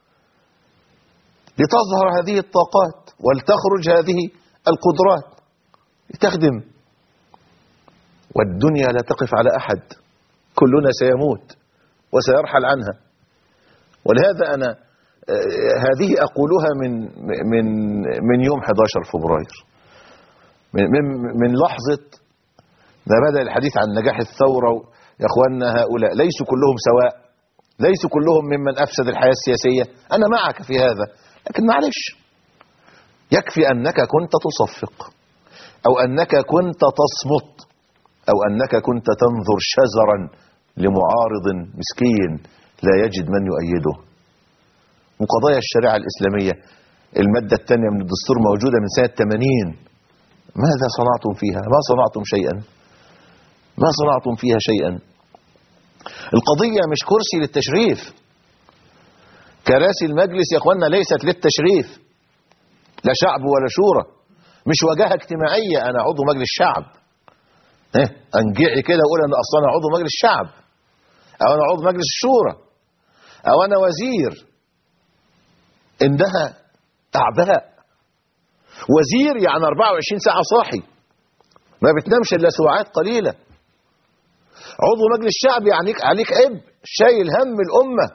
لتظهر هذه الطاقات ولتخرج هذه القدرات لتخدم. والدنيا لا تقف على أحد، كلنا سيموت وسيرحل عنها. ولهذا أنا هذه أقولها من من من يوم أحد عشر فبراير، من, من, من لحظة ما بدأ الحديث عن نجاح الثورة. يا أخواننا، هؤلاء ليسوا كلهم سواء، ليسوا كلهم ممن أفسد الحياة السياسية. أنا معك في هذا، لكن معلش، يكفي أنك كنت تصفق، أو أنك كنت تصمت، أو أنك كنت تنظر شزرا لمعارض مسكين لا يجد من يؤيده. وقضايا الشريعة الإسلامية المادة الثانية من الدستور موجودة من سنة ثمانين. ماذا صنعتم فيها؟ ما صنعتم شيئا، ما صنعتم فيها شيئا. القضية مش كرسي للتشريف. كراسي المجلس يا اخوانا ليست للتشريف، لا شعب ولا شورى، مش واجهة اجتماعية. انا عضو مجلس شعب، اه انجعي كده اقول انا اصلا عضو مجلس شعب، او انا عضو مجلس الشورى، او انا وزير. انها اعباء. وزير يعني أربعة وعشرين ساعة صاحي، ما بتنامش الا ساعات قليلة. عضو مجلس الشعب يعني عليك عبء، شايل هم الأمة.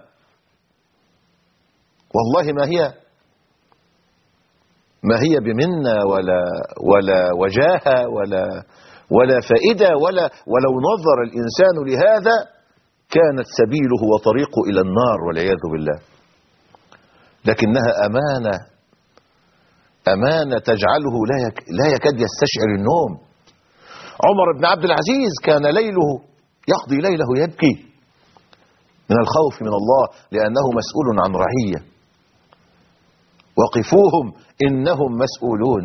والله ما هي ما هي بمنة ولا ولا وجاهة ولا ولا فائدة، ولا ولو نظر الإنسان لهذا كانت سبيله وطريقه إلى النار والعياذ بالله. لكنها أمانة، أمانة تجعله لا يك لا يكاد يستشعر النوم. عمر بن عبد العزيز كان ليله يقضي ليله يبكي من الخوف من الله، لأنه مسؤول عن رعية. وقفوهم إنهم مسؤولون،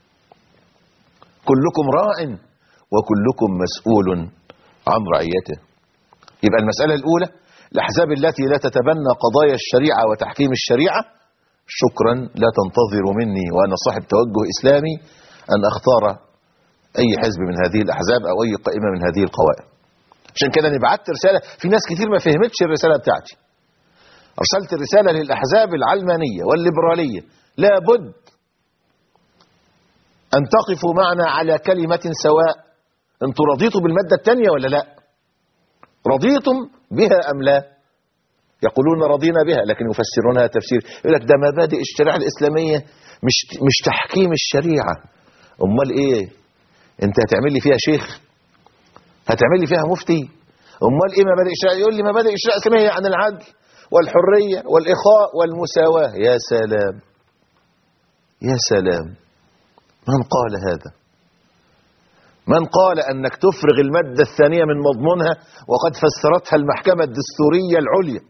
كلكم راع وكلكم مسؤول عن رعيته. يبقى المسألة الأولى، الأحزاب التي لا تتبنى قضايا الشريعة وتحكيم الشريعة، شكرا، لا تنتظروا مني وأنا صاحب توجه إسلامي أن أختار أي حزب من هذه الأحزاب أو أي قائمة من هذه القوائم. عشان كده أنا بعت رسالة، في ناس كتير ما فهمتش الرسالة بتاعتي. أرسلت الرسالة للأحزاب العلمانية والليبرالية: لابد أن تقفوا معنا على كلمة سواء. أنتوا رضيتوا بالمادة الثانية ولا لا؟ رضيتم بها أم لا؟ يقولون رضينا بها، لكن يفسرونها تفسير يقول لك ده مبادئ الشريعة الإسلامية، مش مش تحكيم الشريعة. أمال إيه؟ أنت هتعمل لي فيها شيخ؟ هتعمل لي فيها مفتي؟ أمال إيه مبادئ الشريعة؟ يقول لي مبادئ الشريعة الإسلامية عن العدل والحرية والإخاء والمساواة. يا سلام، يا سلام، من قال هذا؟ من قال أنك تفرغ المادة الثانية من مضمونها وقد فسرتها المحكمة الدستورية العليا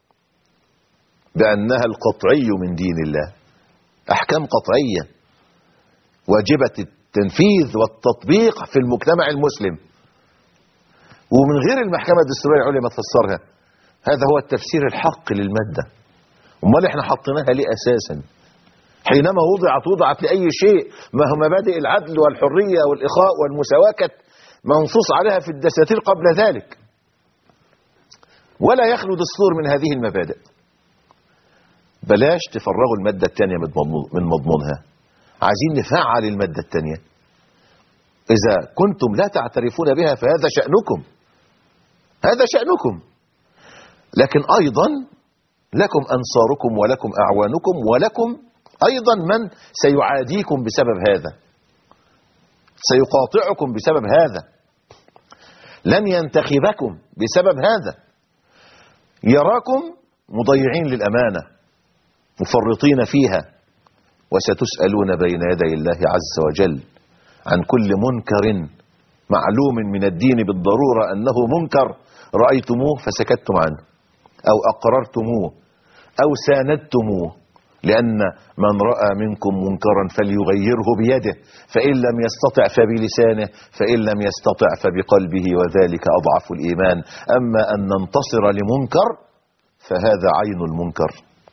بأنها القطعي من دين الله، أحكام قطعية واجبة التنفيذ والتطبيق في المجتمع المسلم، ومن غير المحكمة الدستورية العليا ما تفسرها. هذا هو التفسير الحق للمادة. امال احنا حطيناها ليه أساسا؟ حينما وضعت وضعت لأي شيء، ما هو مبادئ العدل والحرية والإخاء والمساواة كانت منصوص عليها في الدساتير قبل ذلك، ولا يخلو دستور من هذه المبادئ. بلاش تفرغوا المادة الثانية من مضمونها، عايزين نفعل المادة الثانية. إذا كنتم لا تعترفون بها فهذا شأنكم، هذا شأنكم، لكن أيضا لكم أنصاركم ولكم أعوانكم ولكم أيضا من سيعاديكم بسبب هذا، سيقاطعكم بسبب هذا، لن ينتخبكم بسبب هذا، يراكم مضيعين للأمانة مفرطين فيها، وستسألون بين يدي الله عز وجل عن كل منكر معلوم من الدين بالضرورة أنه منكر رأيتموه فسكتتم عنه، أو أقررتموه أو ساندتموه، لأن من رأى منكم منكرا فليغيره بيده، فإن لم يستطع فبلسانه، فإن لم يستطع فبقلبه، وذلك أضعف الإيمان. أما أن ننتصر لمنكر فهذا عين المنكر.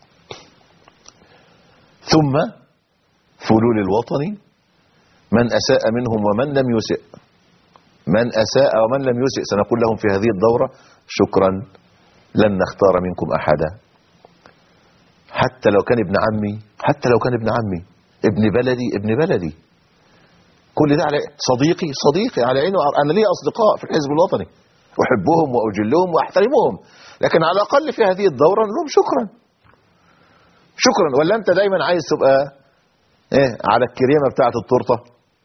ثم فلول الوطن، من أساء منهم ومن لم يسئ، من أساء ومن لم يسئ سنقول لهم في هذه الدورة شكرا، لن نختار منكم أحدا، حتى لو كان ابن عمي، حتى لو كان ابن عمي، ابن بلدي ابن بلدي، كل ده على صديقي صديقي على عينه. أنا لي أصدقاء في الحزب الوطني أحبهم وأجلهم وأحترمهم، لكن على الأقل في هذه الدورة نقول لهم شكرا شكرا. ولا أنت دايما عايز تبقى إيه على الكريمة بتاعة التورتة؟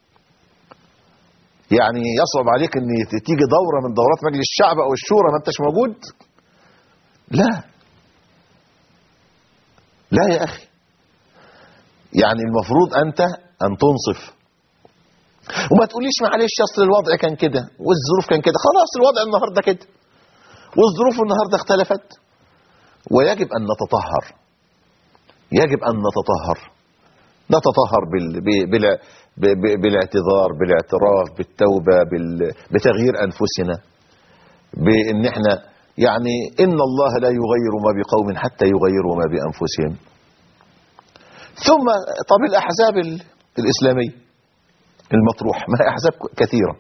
يعني يصعب عليك ان تيجي دورة من دورات مجلس الشعب او الشورى ما انتش موجود؟ لا لا يا اخي، يعني المفروض انت ان تنصف، وما تقوليش معلش اصل الوضع كان كده والظروف كان كده. خلاص الوضع النهارده كده والظروف النهارده اختلفت، ويجب ان نتطهر، يجب ان نتطهر نتطهر بال... بال... بالاعتذار، بالاعتراف، بالتوبة، بال... بتغيير أنفسنا، بأن احنا يعني إن الله لا يغير ما بقوم حتى يغيروا ما بأنفسهم. ثم طب الأحزاب الإسلامية المطروح، ما هي أحزاب كثيرة.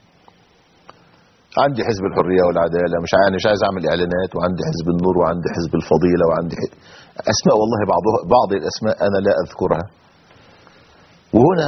عندي حزب الحرية والعدالة، مش عايز مش عايز أعمل إعلانات، وعندي حزب النور، وعندي حزب الفضيلة، وعندي أسماء والله بعضها بعض الأسماء أنا لا أذكرها. وهنا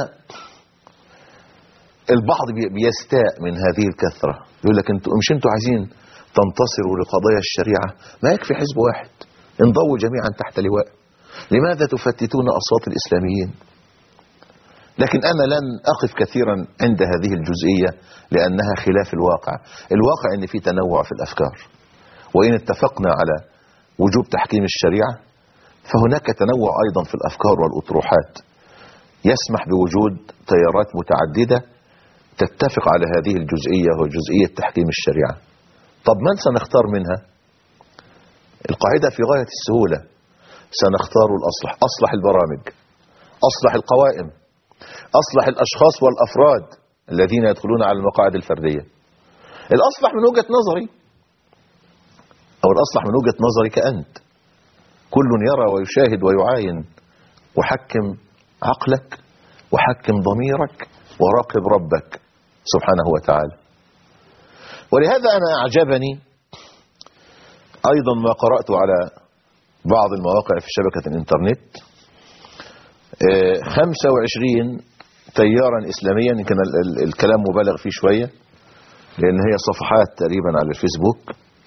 البعض بيستاء من هذه الكثرة، يقول لك انتوا مش انتوا عايزين تنتصروا لقضايا الشريعة؟ ما يكفي حزب واحد، انضووا جميعا تحت لواء، لماذا تفتتون أصوات الإسلاميين؟ لكن أنا لن أقف كثيرا عند هذه الجزئية لأنها خلاف الواقع. الواقع ان في تنوع في الأفكار، وإن اتفقنا على وجوب تحكيم الشريعة فهناك تنوع أيضا في الأفكار والأطروحات يسمح بوجود تيارات متعددة تتفق على هذه الجزئية وجزئية تحكيم الشريعة. طب من سنختار منها؟ القاعدة في غاية السهولة، سنختار الأصلح، أصلح البرامج، أصلح القوائم، أصلح الأشخاص والأفراد الذين يدخلون على المقاعد الفردية. الأصلح من وجهة نظري، أو الأصلح من وجهة نظرك أنت، كل يرى ويشاهد ويعاين، وحكم عقلك وحكم ضميرك وراقب ربك سبحانه وتعالى. ولهذا أنا أعجبني أيضا ما قرأت على بعض المواقع في شبكة الإنترنت، خمسة وعشرين تيارا إسلاميا، يمكن الكلام مبالغ فيه شوية لأن هي صفحات تقريبا على الفيسبوك.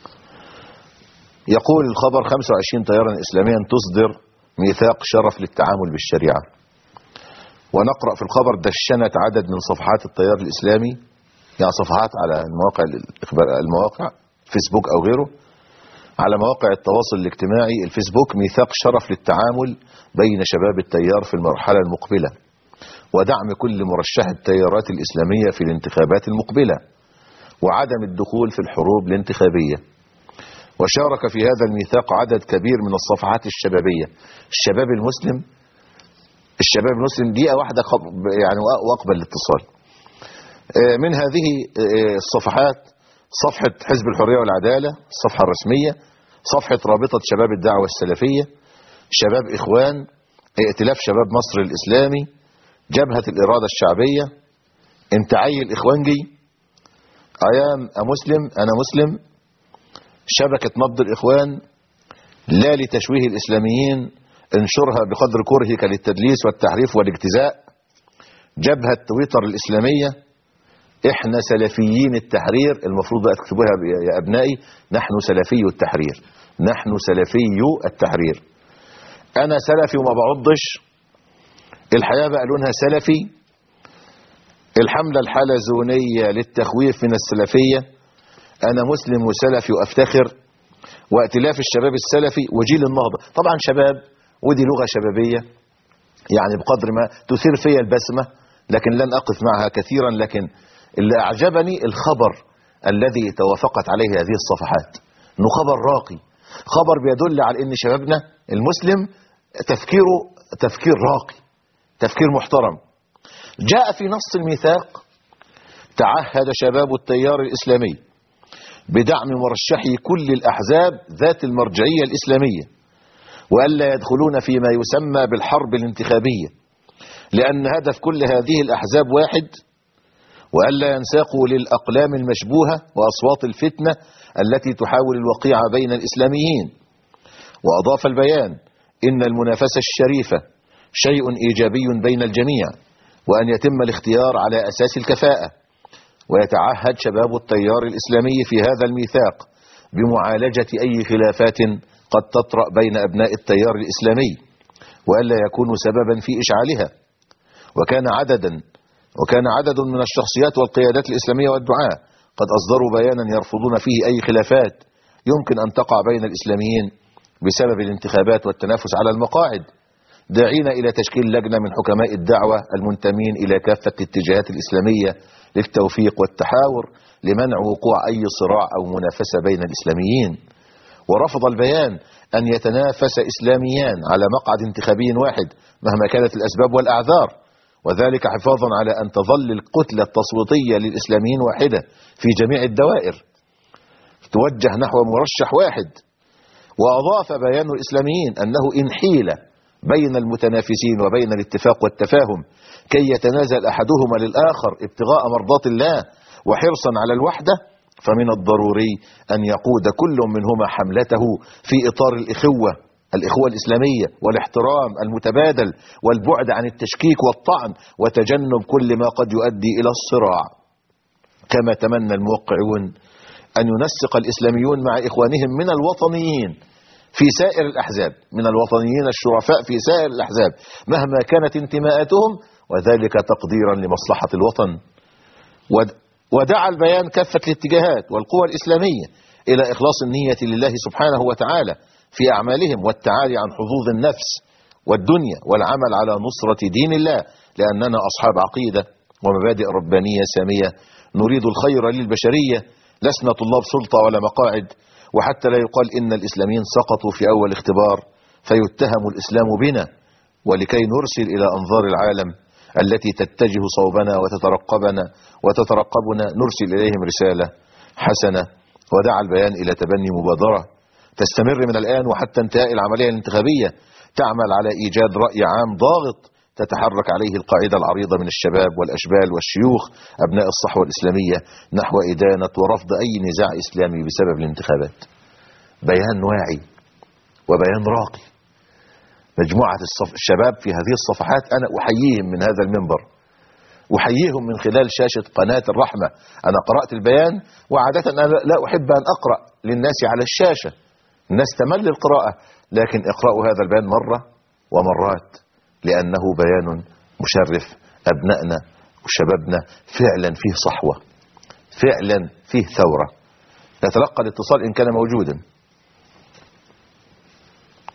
يقول الخبر: خمسة وعشرين تيارا إسلاميا تصدر ميثاق شرف للتعامل بالشريعة. ونقرأ في الخبر: دشنت عدد من صفحات التيار الإسلامي، يعني صفحات على المواقع المواقع فيسبوك أو غيره، على مواقع التواصل الاجتماعي الفيسبوك ميثاق شرف للتعامل بين شباب التيار في المرحلة المقبلة، ودعم كل مرشح التيارات الإسلامية في الانتخابات المقبلة، وعدم الدخول في الحروب الانتخابية. وشارك في هذا الميثاق عدد كبير من الصفحات الشبابية. الشباب المسلم الشباب المسلم دقيقة واحدة يعني وأقبل الاتصال. من هذه الصفحات صفحة حزب الحرية والعدالة الصفحة الرسمية، صفحة رابطة شباب الدعوة السلفية، شباب إخوان، ائتلاف شباب مصر الإسلامي، جبهة الإرادة الشعبية، انت عيل إخوانجي، أيام مسلم، أنا مسلم، شبكة نبض الإخوان، لا لتشويه الإسلاميين، انشرها بقدر كرهك للتدليس والتحريف والاجتزاء، جبهة تويتر الإسلامية، احنا سلفيين التحرير، المفروض اكتبوها يا ابنائي، نحن سلفي التحرير، نحن سلفي التحرير. انا سلفي وما بعضش، الحياة بقى لونها سلفي، الحملة الحلزونية للتخويف من السلفية، انا مسلم وسلفي وافتخر، وائتلاف الشباب السلفي وجيل النهضة. طبعا شباب ودي لغة شبابية يعني بقدر ما تثير فيا البسمة، لكن لن اقف معها كثيرا. لكن اللي اعجبني الخبر الذي توافقت عليه هذه الصفحات، انه خبر راقي، خبر بيدل على ان شبابنا المسلم تفكيره تفكير راقي، تفكير محترم. جاء في نص الميثاق: تعهد شباب التيار الإسلامي بدعم مرشحي كل الأحزاب ذات المرجعية الإسلامية، وألا يدخلون فيما يسمى بالحرب الانتخابية، لأن هدف كل هذه الأحزاب واحد، وألا ينساقوا للأقلام المشبوهة وأصوات الفتنة التي تحاول الوقيع بين الإسلاميين. وأضاف البيان: إن المنافسة الشريفة شيء إيجابي بين الجميع، وأن يتم الاختيار على أساس الكفاءة. ويتعهد شباب التيار الإسلامي في هذا الميثاق بمعالجة أي خلافات قد تطرأ بين أبناء التيار الإسلامي، وألا يكونوا سببا في إشعالها. وكان عددا وكان عدد من الشخصيات والقيادات الإسلامية والدعاة قد أصدروا بيانا يرفضون فيه أي خلافات يمكن أن تقع بين الإسلاميين بسبب الانتخابات والتنافس على المقاعد، داعين إلى تشكيل لجنة من حكماء الدعوة المنتمين إلى كافة الاتجاهات الإسلامية للتوفيق والتحاور لمنع وقوع أي صراع أو منافسة بين الإسلاميين. ورفض البيان أن يتنافس إسلاميان على مقعد انتخابي واحد مهما كانت الأسباب والأعذار، وذلك حفاظا على أن تظل الكتلة التصويتية للإسلاميين واحدة في جميع الدوائر توجه نحو مرشح واحد. وأضاف بيان الإسلاميين أنه إن حيل بين المتنافسين وبين الاتفاق والتفاهم كي يتنازل أحدهما للآخر ابتغاء مرضات الله وحرصا على الوحدة، فمن الضروري أن يقود كل منهما حملته في إطار الإخوة الإخوة الإسلامية والاحترام المتبادل والبعد عن التشكيك والطعن وتجنب كل ما قد يؤدي إلى الصراع. كما تمنى الموقعون أن ينسق الإسلاميون مع إخوانهم من الوطنيين في سائر الأحزاب، من الوطنيين الشرفاء في سائر الأحزاب مهما كانت انتماءاتهم، وذلك تقديرا لمصلحة الوطن. ودعا البيان كافة الاتجاهات والقوى الإسلامية إلى إخلاص النية لله سبحانه وتعالى في أعمالهم والتعالي عن حظوظ النفس والدنيا والعمل على نصرة دين الله، لأننا أصحاب عقيدة ومبادئ ربانية سامية نريد الخير للبشرية، لسنا طلاب سلطة ولا مقاعد. وحتى لا يقال إن الإسلاميين سقطوا في أول اختبار فيتهم الإسلام بنا، ولكي نرسل إلى أنظار العالم التي تتجه صوبنا وتترقبنا وتترقبنا نرسل إليهم رسالة حسنة. ودعا البيان إلى تبني مبادرة تستمر من الآن وحتى انتهاء العملية الانتخابية تعمل على إيجاد رأي عام ضاغط تتحرك عليه القاعدة العريضة من الشباب والأشبال والشيوخ أبناء الصحوة الإسلامية نحو إدانة ورفض أي نزاع إسلامي بسبب الانتخابات. بيان واعي وبيان راقي. مجموعة الشباب في هذه الصفحات أنا أحييهم من هذا المنبر، أحييهم من خلال شاشة قناة الرحمة. أنا قرأت البيان، وعادة أنا لا أحب أن أقرأ للناس على الشاشة، الناس تمل القراءة، لكن اقرأوا هذا البيان مرة ومرات لأنه بيان مشرف. أبنائنا وشبابنا فعلا فيه صحوة، فعلا فيه ثورة. نتلقى الاتصال إن كان موجودا.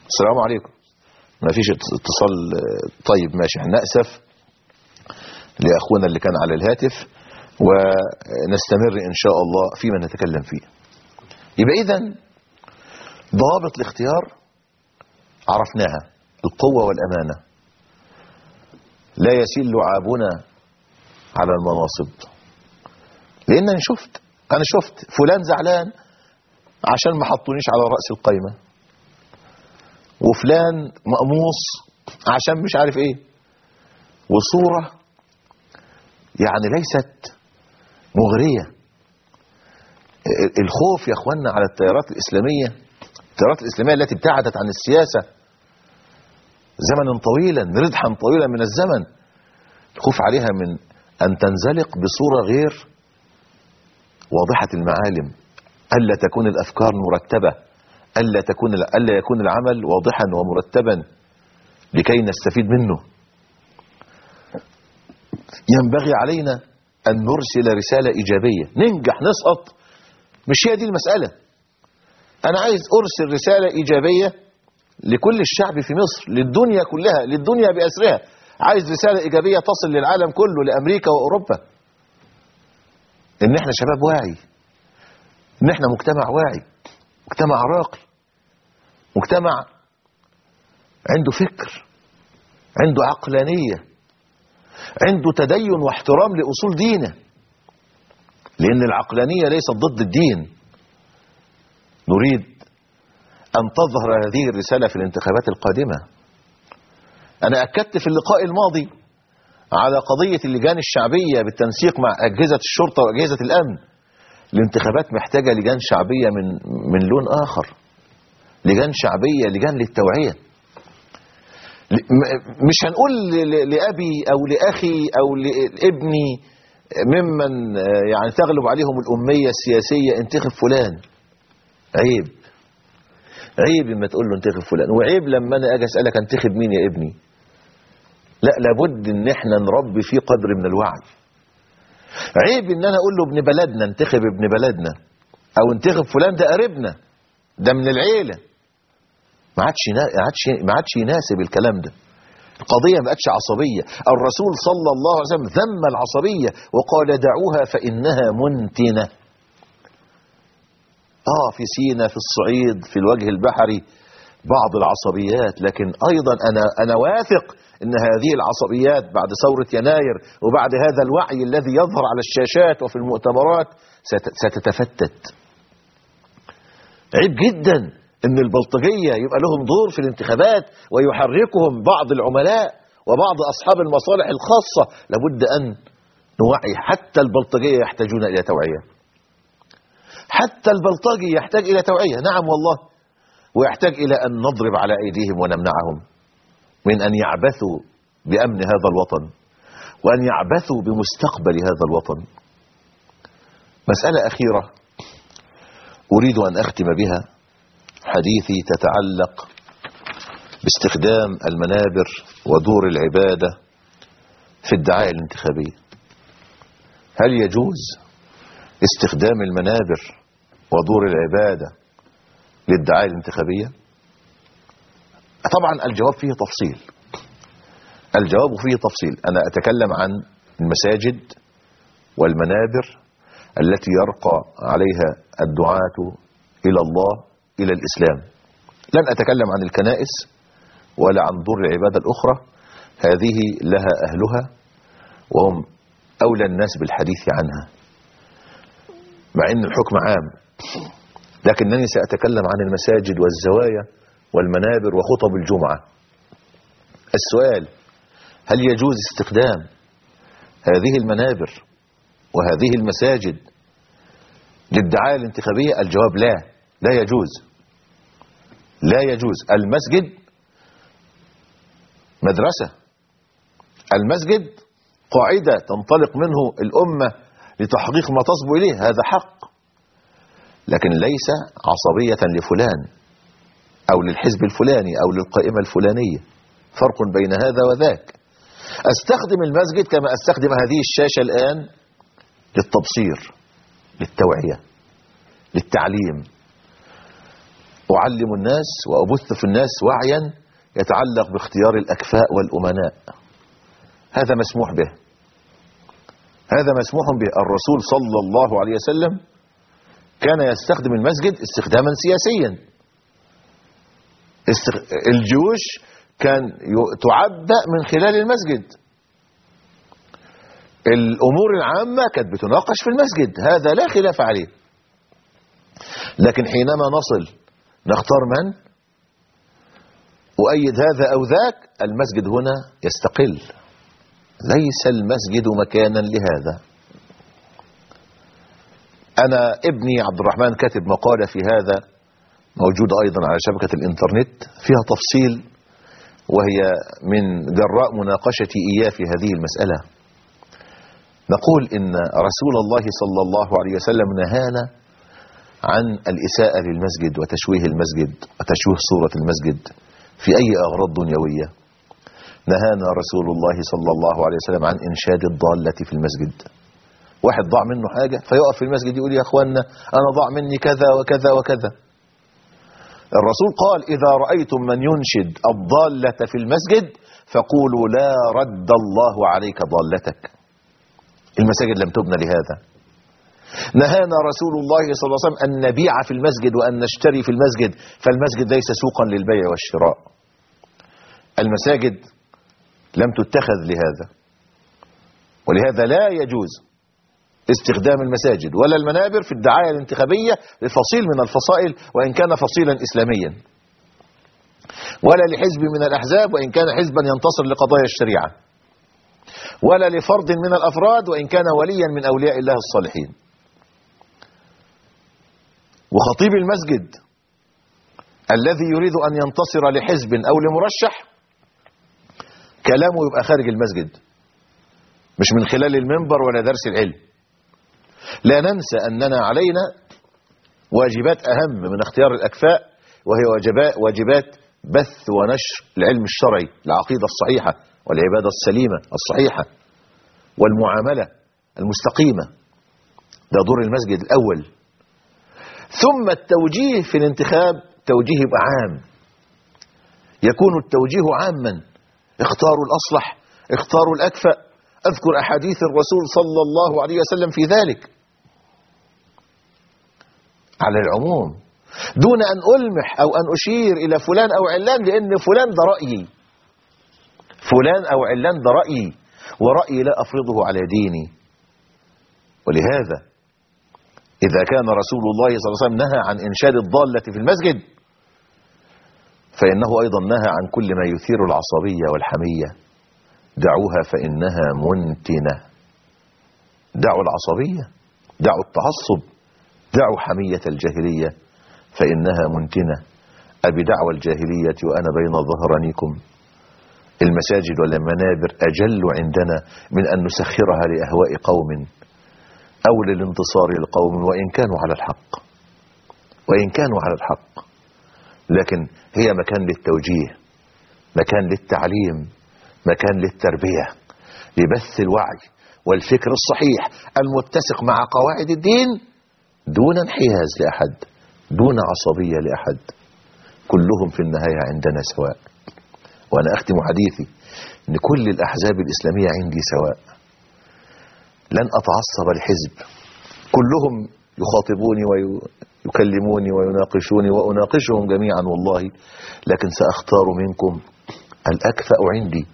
السلام عليكم. ما فيش اتصال. طيب ماشي، احنا نأسف لأخونا اللي كان على الهاتف، ونستمر إن شاء الله فيما نتكلم فيه. يبقى إذن ضوابط الاختيار عرفناها: القوة والأمانة، لا يسيل لعابنا على المناصب. لأن أنا شفت أنا شفت فلان زعلان عشان ما حطونيش على رأس القائمة، وفلان مقموص عشان مش عارف ايه، وصورة يعني ليست مغرية. الخوف يا اخوانا على التيارات الإسلامية، التيارات الإسلامية التي ابتعدت عن السياسة زمنا طويلا، ردحا طويلا من الزمن، الخوف عليها من أن تنزلق بصورة غير واضحة المعالم، ألا تكون الأفكار مرتبة، ألا تكون ألا يكون العمل واضحا ومرتبا لكي نستفيد منه. ينبغي علينا أن نرسل رسالة إيجابية، ننجح نسقط مش هي دي المسألة. أنا عايز أرسل رسالة إيجابية لكل الشعب في مصر، للدنيا كلها، للدنيا بأسرها. عايز رسالة إيجابية تصل للعالم كله، لأمريكا وأوروبا، إن إحنا شباب واعي، إن إحنا مجتمع واعي، مجتمع راقي، مجتمع عنده فكر، عنده عقلانية، عنده تدين واحترام لأصول دينه. لأن العقلانية ليست ضد الدين. نريد أن تظهر هذه الرسالة في الانتخابات القادمة. أنا أكدت في اللقاء الماضي على قضية اللجان الشعبية بالتنسيق مع أجهزة الشرطة وأجهزة الأمن. الانتخابات محتاجة لجان شعبية من من لون آخر، لجان شعبية، لجان للتوعية. مش هنقول لأبي أو لأخي أو لابني ممن يعني تغلب عليهم الأمية السياسية انتخب فلان. عيب، عيب لما تقول له انتخب فلان، وعيب لما أنا أجي أسألك انتخب مين يا ابني. لا، لابد ان احنا نربي فيه قدر من الوعي. عيب ان انا اقول له ابن بلدنا انتخب ابن بلدنا، او انتخب فلان ده قريبنا، ده من العيله. ما عادش ما عادش ما عادش يناسب الكلام ده. القضيه ما بقتش عصبيه. الرسول صلى الله عليه وسلم ذم العصبيه وقال دعوها فانها منتنه. اه في سينا، في الصعيد، في الوجه البحري بعض العصبيات، لكن ايضا انا انا واثق ان هذه العصبيات بعد ثورة يناير وبعد هذا الوعي الذي يظهر على الشاشات وفي المؤتمرات ستتفتت. عيب جدا ان البلطجية يبقى لهم دور في الانتخابات ويحركهم بعض العملاء وبعض اصحاب المصالح الخاصة. لابد ان نوعي. حتى البلطجية يحتاجون الى توعية، حتى البلطجي يحتاج الى توعية. نعم والله، ويحتاج الى ان نضرب على ايديهم ونمنعهم من أن يعبثوا بأمن هذا الوطن، وأن يعبثوا بمستقبل هذا الوطن. مسألة أخيرة أريد أن أختم بها حديثي، تتعلق باستخدام المنابر ودور العبادة في الدعاية الانتخابية. هل يجوز استخدام المنابر ودور العبادة للدعاية الانتخابية؟ طبعا الجواب فيه تفصيل، الجواب فيه تفصيل. أنا أتكلم عن المساجد والمنابر التي يرقى عليها الدعاة إلى الله، إلى الإسلام. لن أتكلم عن الكنائس ولا عن دور العبادة الأخرى، هذه لها أهلها وهم أولى الناس بالحديث عنها، مع أن الحكم عام. لكنني سأتكلم عن المساجد والزوايا والمنابر وخطب الجمعة. السؤال: هل يجوز استخدام هذه المنابر وهذه المساجد للدعاية الانتخابية؟ الجواب لا، لا يجوز، لا يجوز. المسجد مدرسة، المسجد قاعدة تنطلق منه الأمة لتحقيق ما تصبو إليه، هذا حق، لكن ليس عصبية لفلان أو للحزب الفلاني أو للقائمة الفلانية. فرق بين هذا وذاك. أستخدم المسجد كما أستخدم هذه الشاشة الآن للتبصير، للتوعية، للتعليم. أعلم الناس وأبث في الناس وعيا يتعلق باختيار الأكفاء والأمناء. هذا مسموح به، هذا مسموح به. الرسول صلى الله عليه وسلم كان يستخدم المسجد استخداما سياسيا. الجيوش كان تعبأ من خلال المسجد، الأمور العامة كانت بتناقش في المسجد، هذا لا خلاف عليه. لكن حينما نصل نختار من أؤيد هذا أو ذاك، المسجد هنا يستقل، ليس المسجد مكانا لهذا. أنا ابني عبد الرحمن كاتب مقالة في هذا موجودة أيضا على شبكة الإنترنت فيها تفصيل، وهي من جراء مناقشتي إياه في هذه المسألة. نقول إن رسول الله صلى الله عليه وسلم نهانا عن الإساءة للمسجد وتشويه المسجد وتشويه صورة المسجد في أي أغراض دنيوية. نهانا رسول الله صلى الله عليه وسلم عن إنشاد الضالة في المسجد. واحد ضاع منه حاجة فيقف في المسجد يقول يا أخوانا أنا ضاع مني كذا وكذا وكذا. الرسول قال إذا رأيتم من ينشد الضالة في المسجد فقولوا لا رد الله عليك ضالتك. المساجد لم تبنى لهذا. نهانا رسول الله صلى الله عليه وسلم أن نبيع في المسجد وأن نشتري في المسجد، فالمسجد ليس سوقا للبيع والشراء. المساجد لم تتخذ لهذا، ولهذا لا يجوز استخدام المساجد ولا المنابر في الدعاية الانتخابية لفصيل من الفصائل وإن كان فصيلا إسلاميا، ولا لحزب من الأحزاب وإن كان حزبا ينتصر لقضايا الشريعة، ولا لفرد من الأفراد وإن كان وليا من أولياء الله الصالحين. وخطيب المسجد الذي يريد أن ينتصر لحزب أو لمرشح كلامه يبقى خارج المسجد، مش من خلال المنبر ولا درس العلم. لا ننسى أننا علينا واجبات أهم من اختيار الأكفاء، وهي واجبات, واجبات بث ونشر العلم الشرعي، العقيدة الصحيحة والعبادة السليمة الصحيحة والمعاملة المستقيمة. ده دور المسجد الأول. ثم التوجيه في الانتخاب توجيه يبقى عام، يكون التوجيه عاما، اختاروا الأصلح، اختاروا الأكفأ. أذكر أحاديث الرسول صلى الله عليه وسلم في ذلك على العموم، دون أن ألمح أو أن أشير إلى فلان أو علان، لأن فلان ده رأيي، فلان أو علان ده رأيي، ورأيي لا أفرضه على ديني. ولهذا إذا كان رسول الله صلى الله عليه وسلم نهى عن إنشاد الضالة في المسجد، فإنه أيضا نهى عن كل ما يثير العصبية والحمية. دعوها فإنها منتنة. دعوا العصبية، دعوا التعصب، دعوا حمية الجاهلية فإنها منتنة. أبي دعوى الجاهلية وأنا بين ظهرانيكم. المساجد والمنابر أجل عندنا من أن نسخرها لأهواء قوم أو للانتصار لقوم، وإن كانوا على الحق، وإن كانوا على الحق، لكن هي مكان للتوجيه، مكان للتعليم، مكان للتربية، لبث الوعي والفكر الصحيح المتسق مع قواعد الدين دون انحياز لأحد، دون عصبية لأحد. كلهم في النهاية عندنا سواء. وأنا أختم حديثي أن كل الأحزاب الإسلامية عندي سواء، لن أتعصب لحزب، كلهم يخاطبوني ويكلموني ويناقشوني وأناقشهم جميعا والله، لكن سأختار منكم الأكفأ عندي.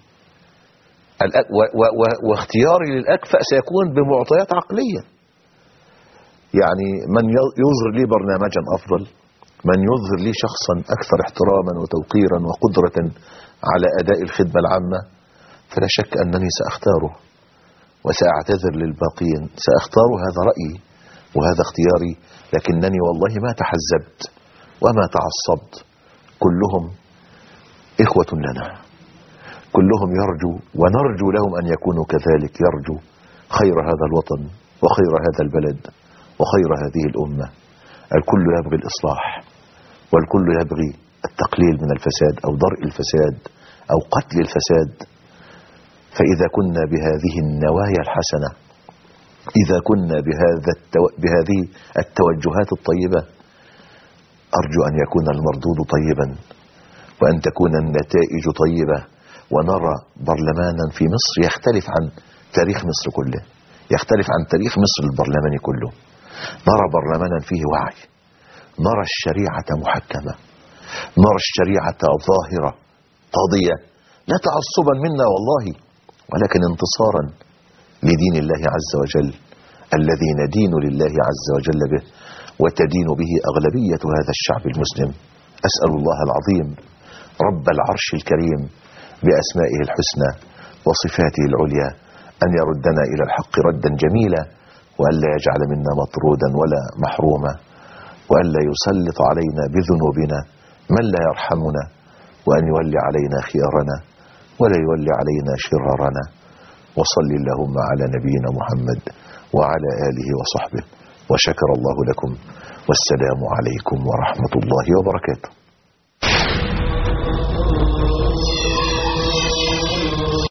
واختياري للأكفأ سيكون بمعطيات عقلية، يعني من يظهر لي برنامجا أفضل، من يظهر لي شخصا أكثر احتراما وتوقيرا وقدرة على أداء الخدمة العامة، فلا شك أنني سأختاره وسأعتذر للباقين. سأختار، هذا رأيي وهذا اختياري، لكنني والله ما تحزبت وما تعصبت. كلهم إخوة لنا، كلهم يرجو ونرجو لهم أن يكونوا كذلك، يرجو خير هذا الوطن وخير هذا البلد وخير هذه الأمة. الكل يبغي الإصلاح، والكل يبغي التقليل من الفساد أو درء الفساد أو قتل الفساد. فإذا كنا بهذه النوايا الحسنة، إذا كنا بهذا التو... بهذه التوجهات الطيبة، أرجو أن يكون المردود طيبا وأن تكون النتائج طيبة، ونرى برلمانا في مصر يختلف عن تاريخ مصر كله، يختلف عن تاريخ مصر البرلماني كله. نرى برلمانا فيه وعي، نرى الشريعة محكمة، نرى الشريعة ظاهرة قاضية، لا تعصبا منا والله، ولكن انتصارا لدين الله عز وجل الذي ندين لله عز وجل به وتدين به أغلبية هذا الشعب المسلم. أسأل الله العظيم رب العرش الكريم بأسمائه الحسنى وصفاته العليا أن يردنا إلى الحق ردا جميلا، وأن لا يجعل منا مطرودا ولا محروما، وأن لا يسلط علينا بذنوبنا من لا يرحمنا، وأن يولي علينا خيارنا ولا يولي علينا شرارنا. وصل اللهم على نبينا محمد وعلى آله وصحبه، وشكر الله لكم، والسلام عليكم ورحمة الله وبركاته.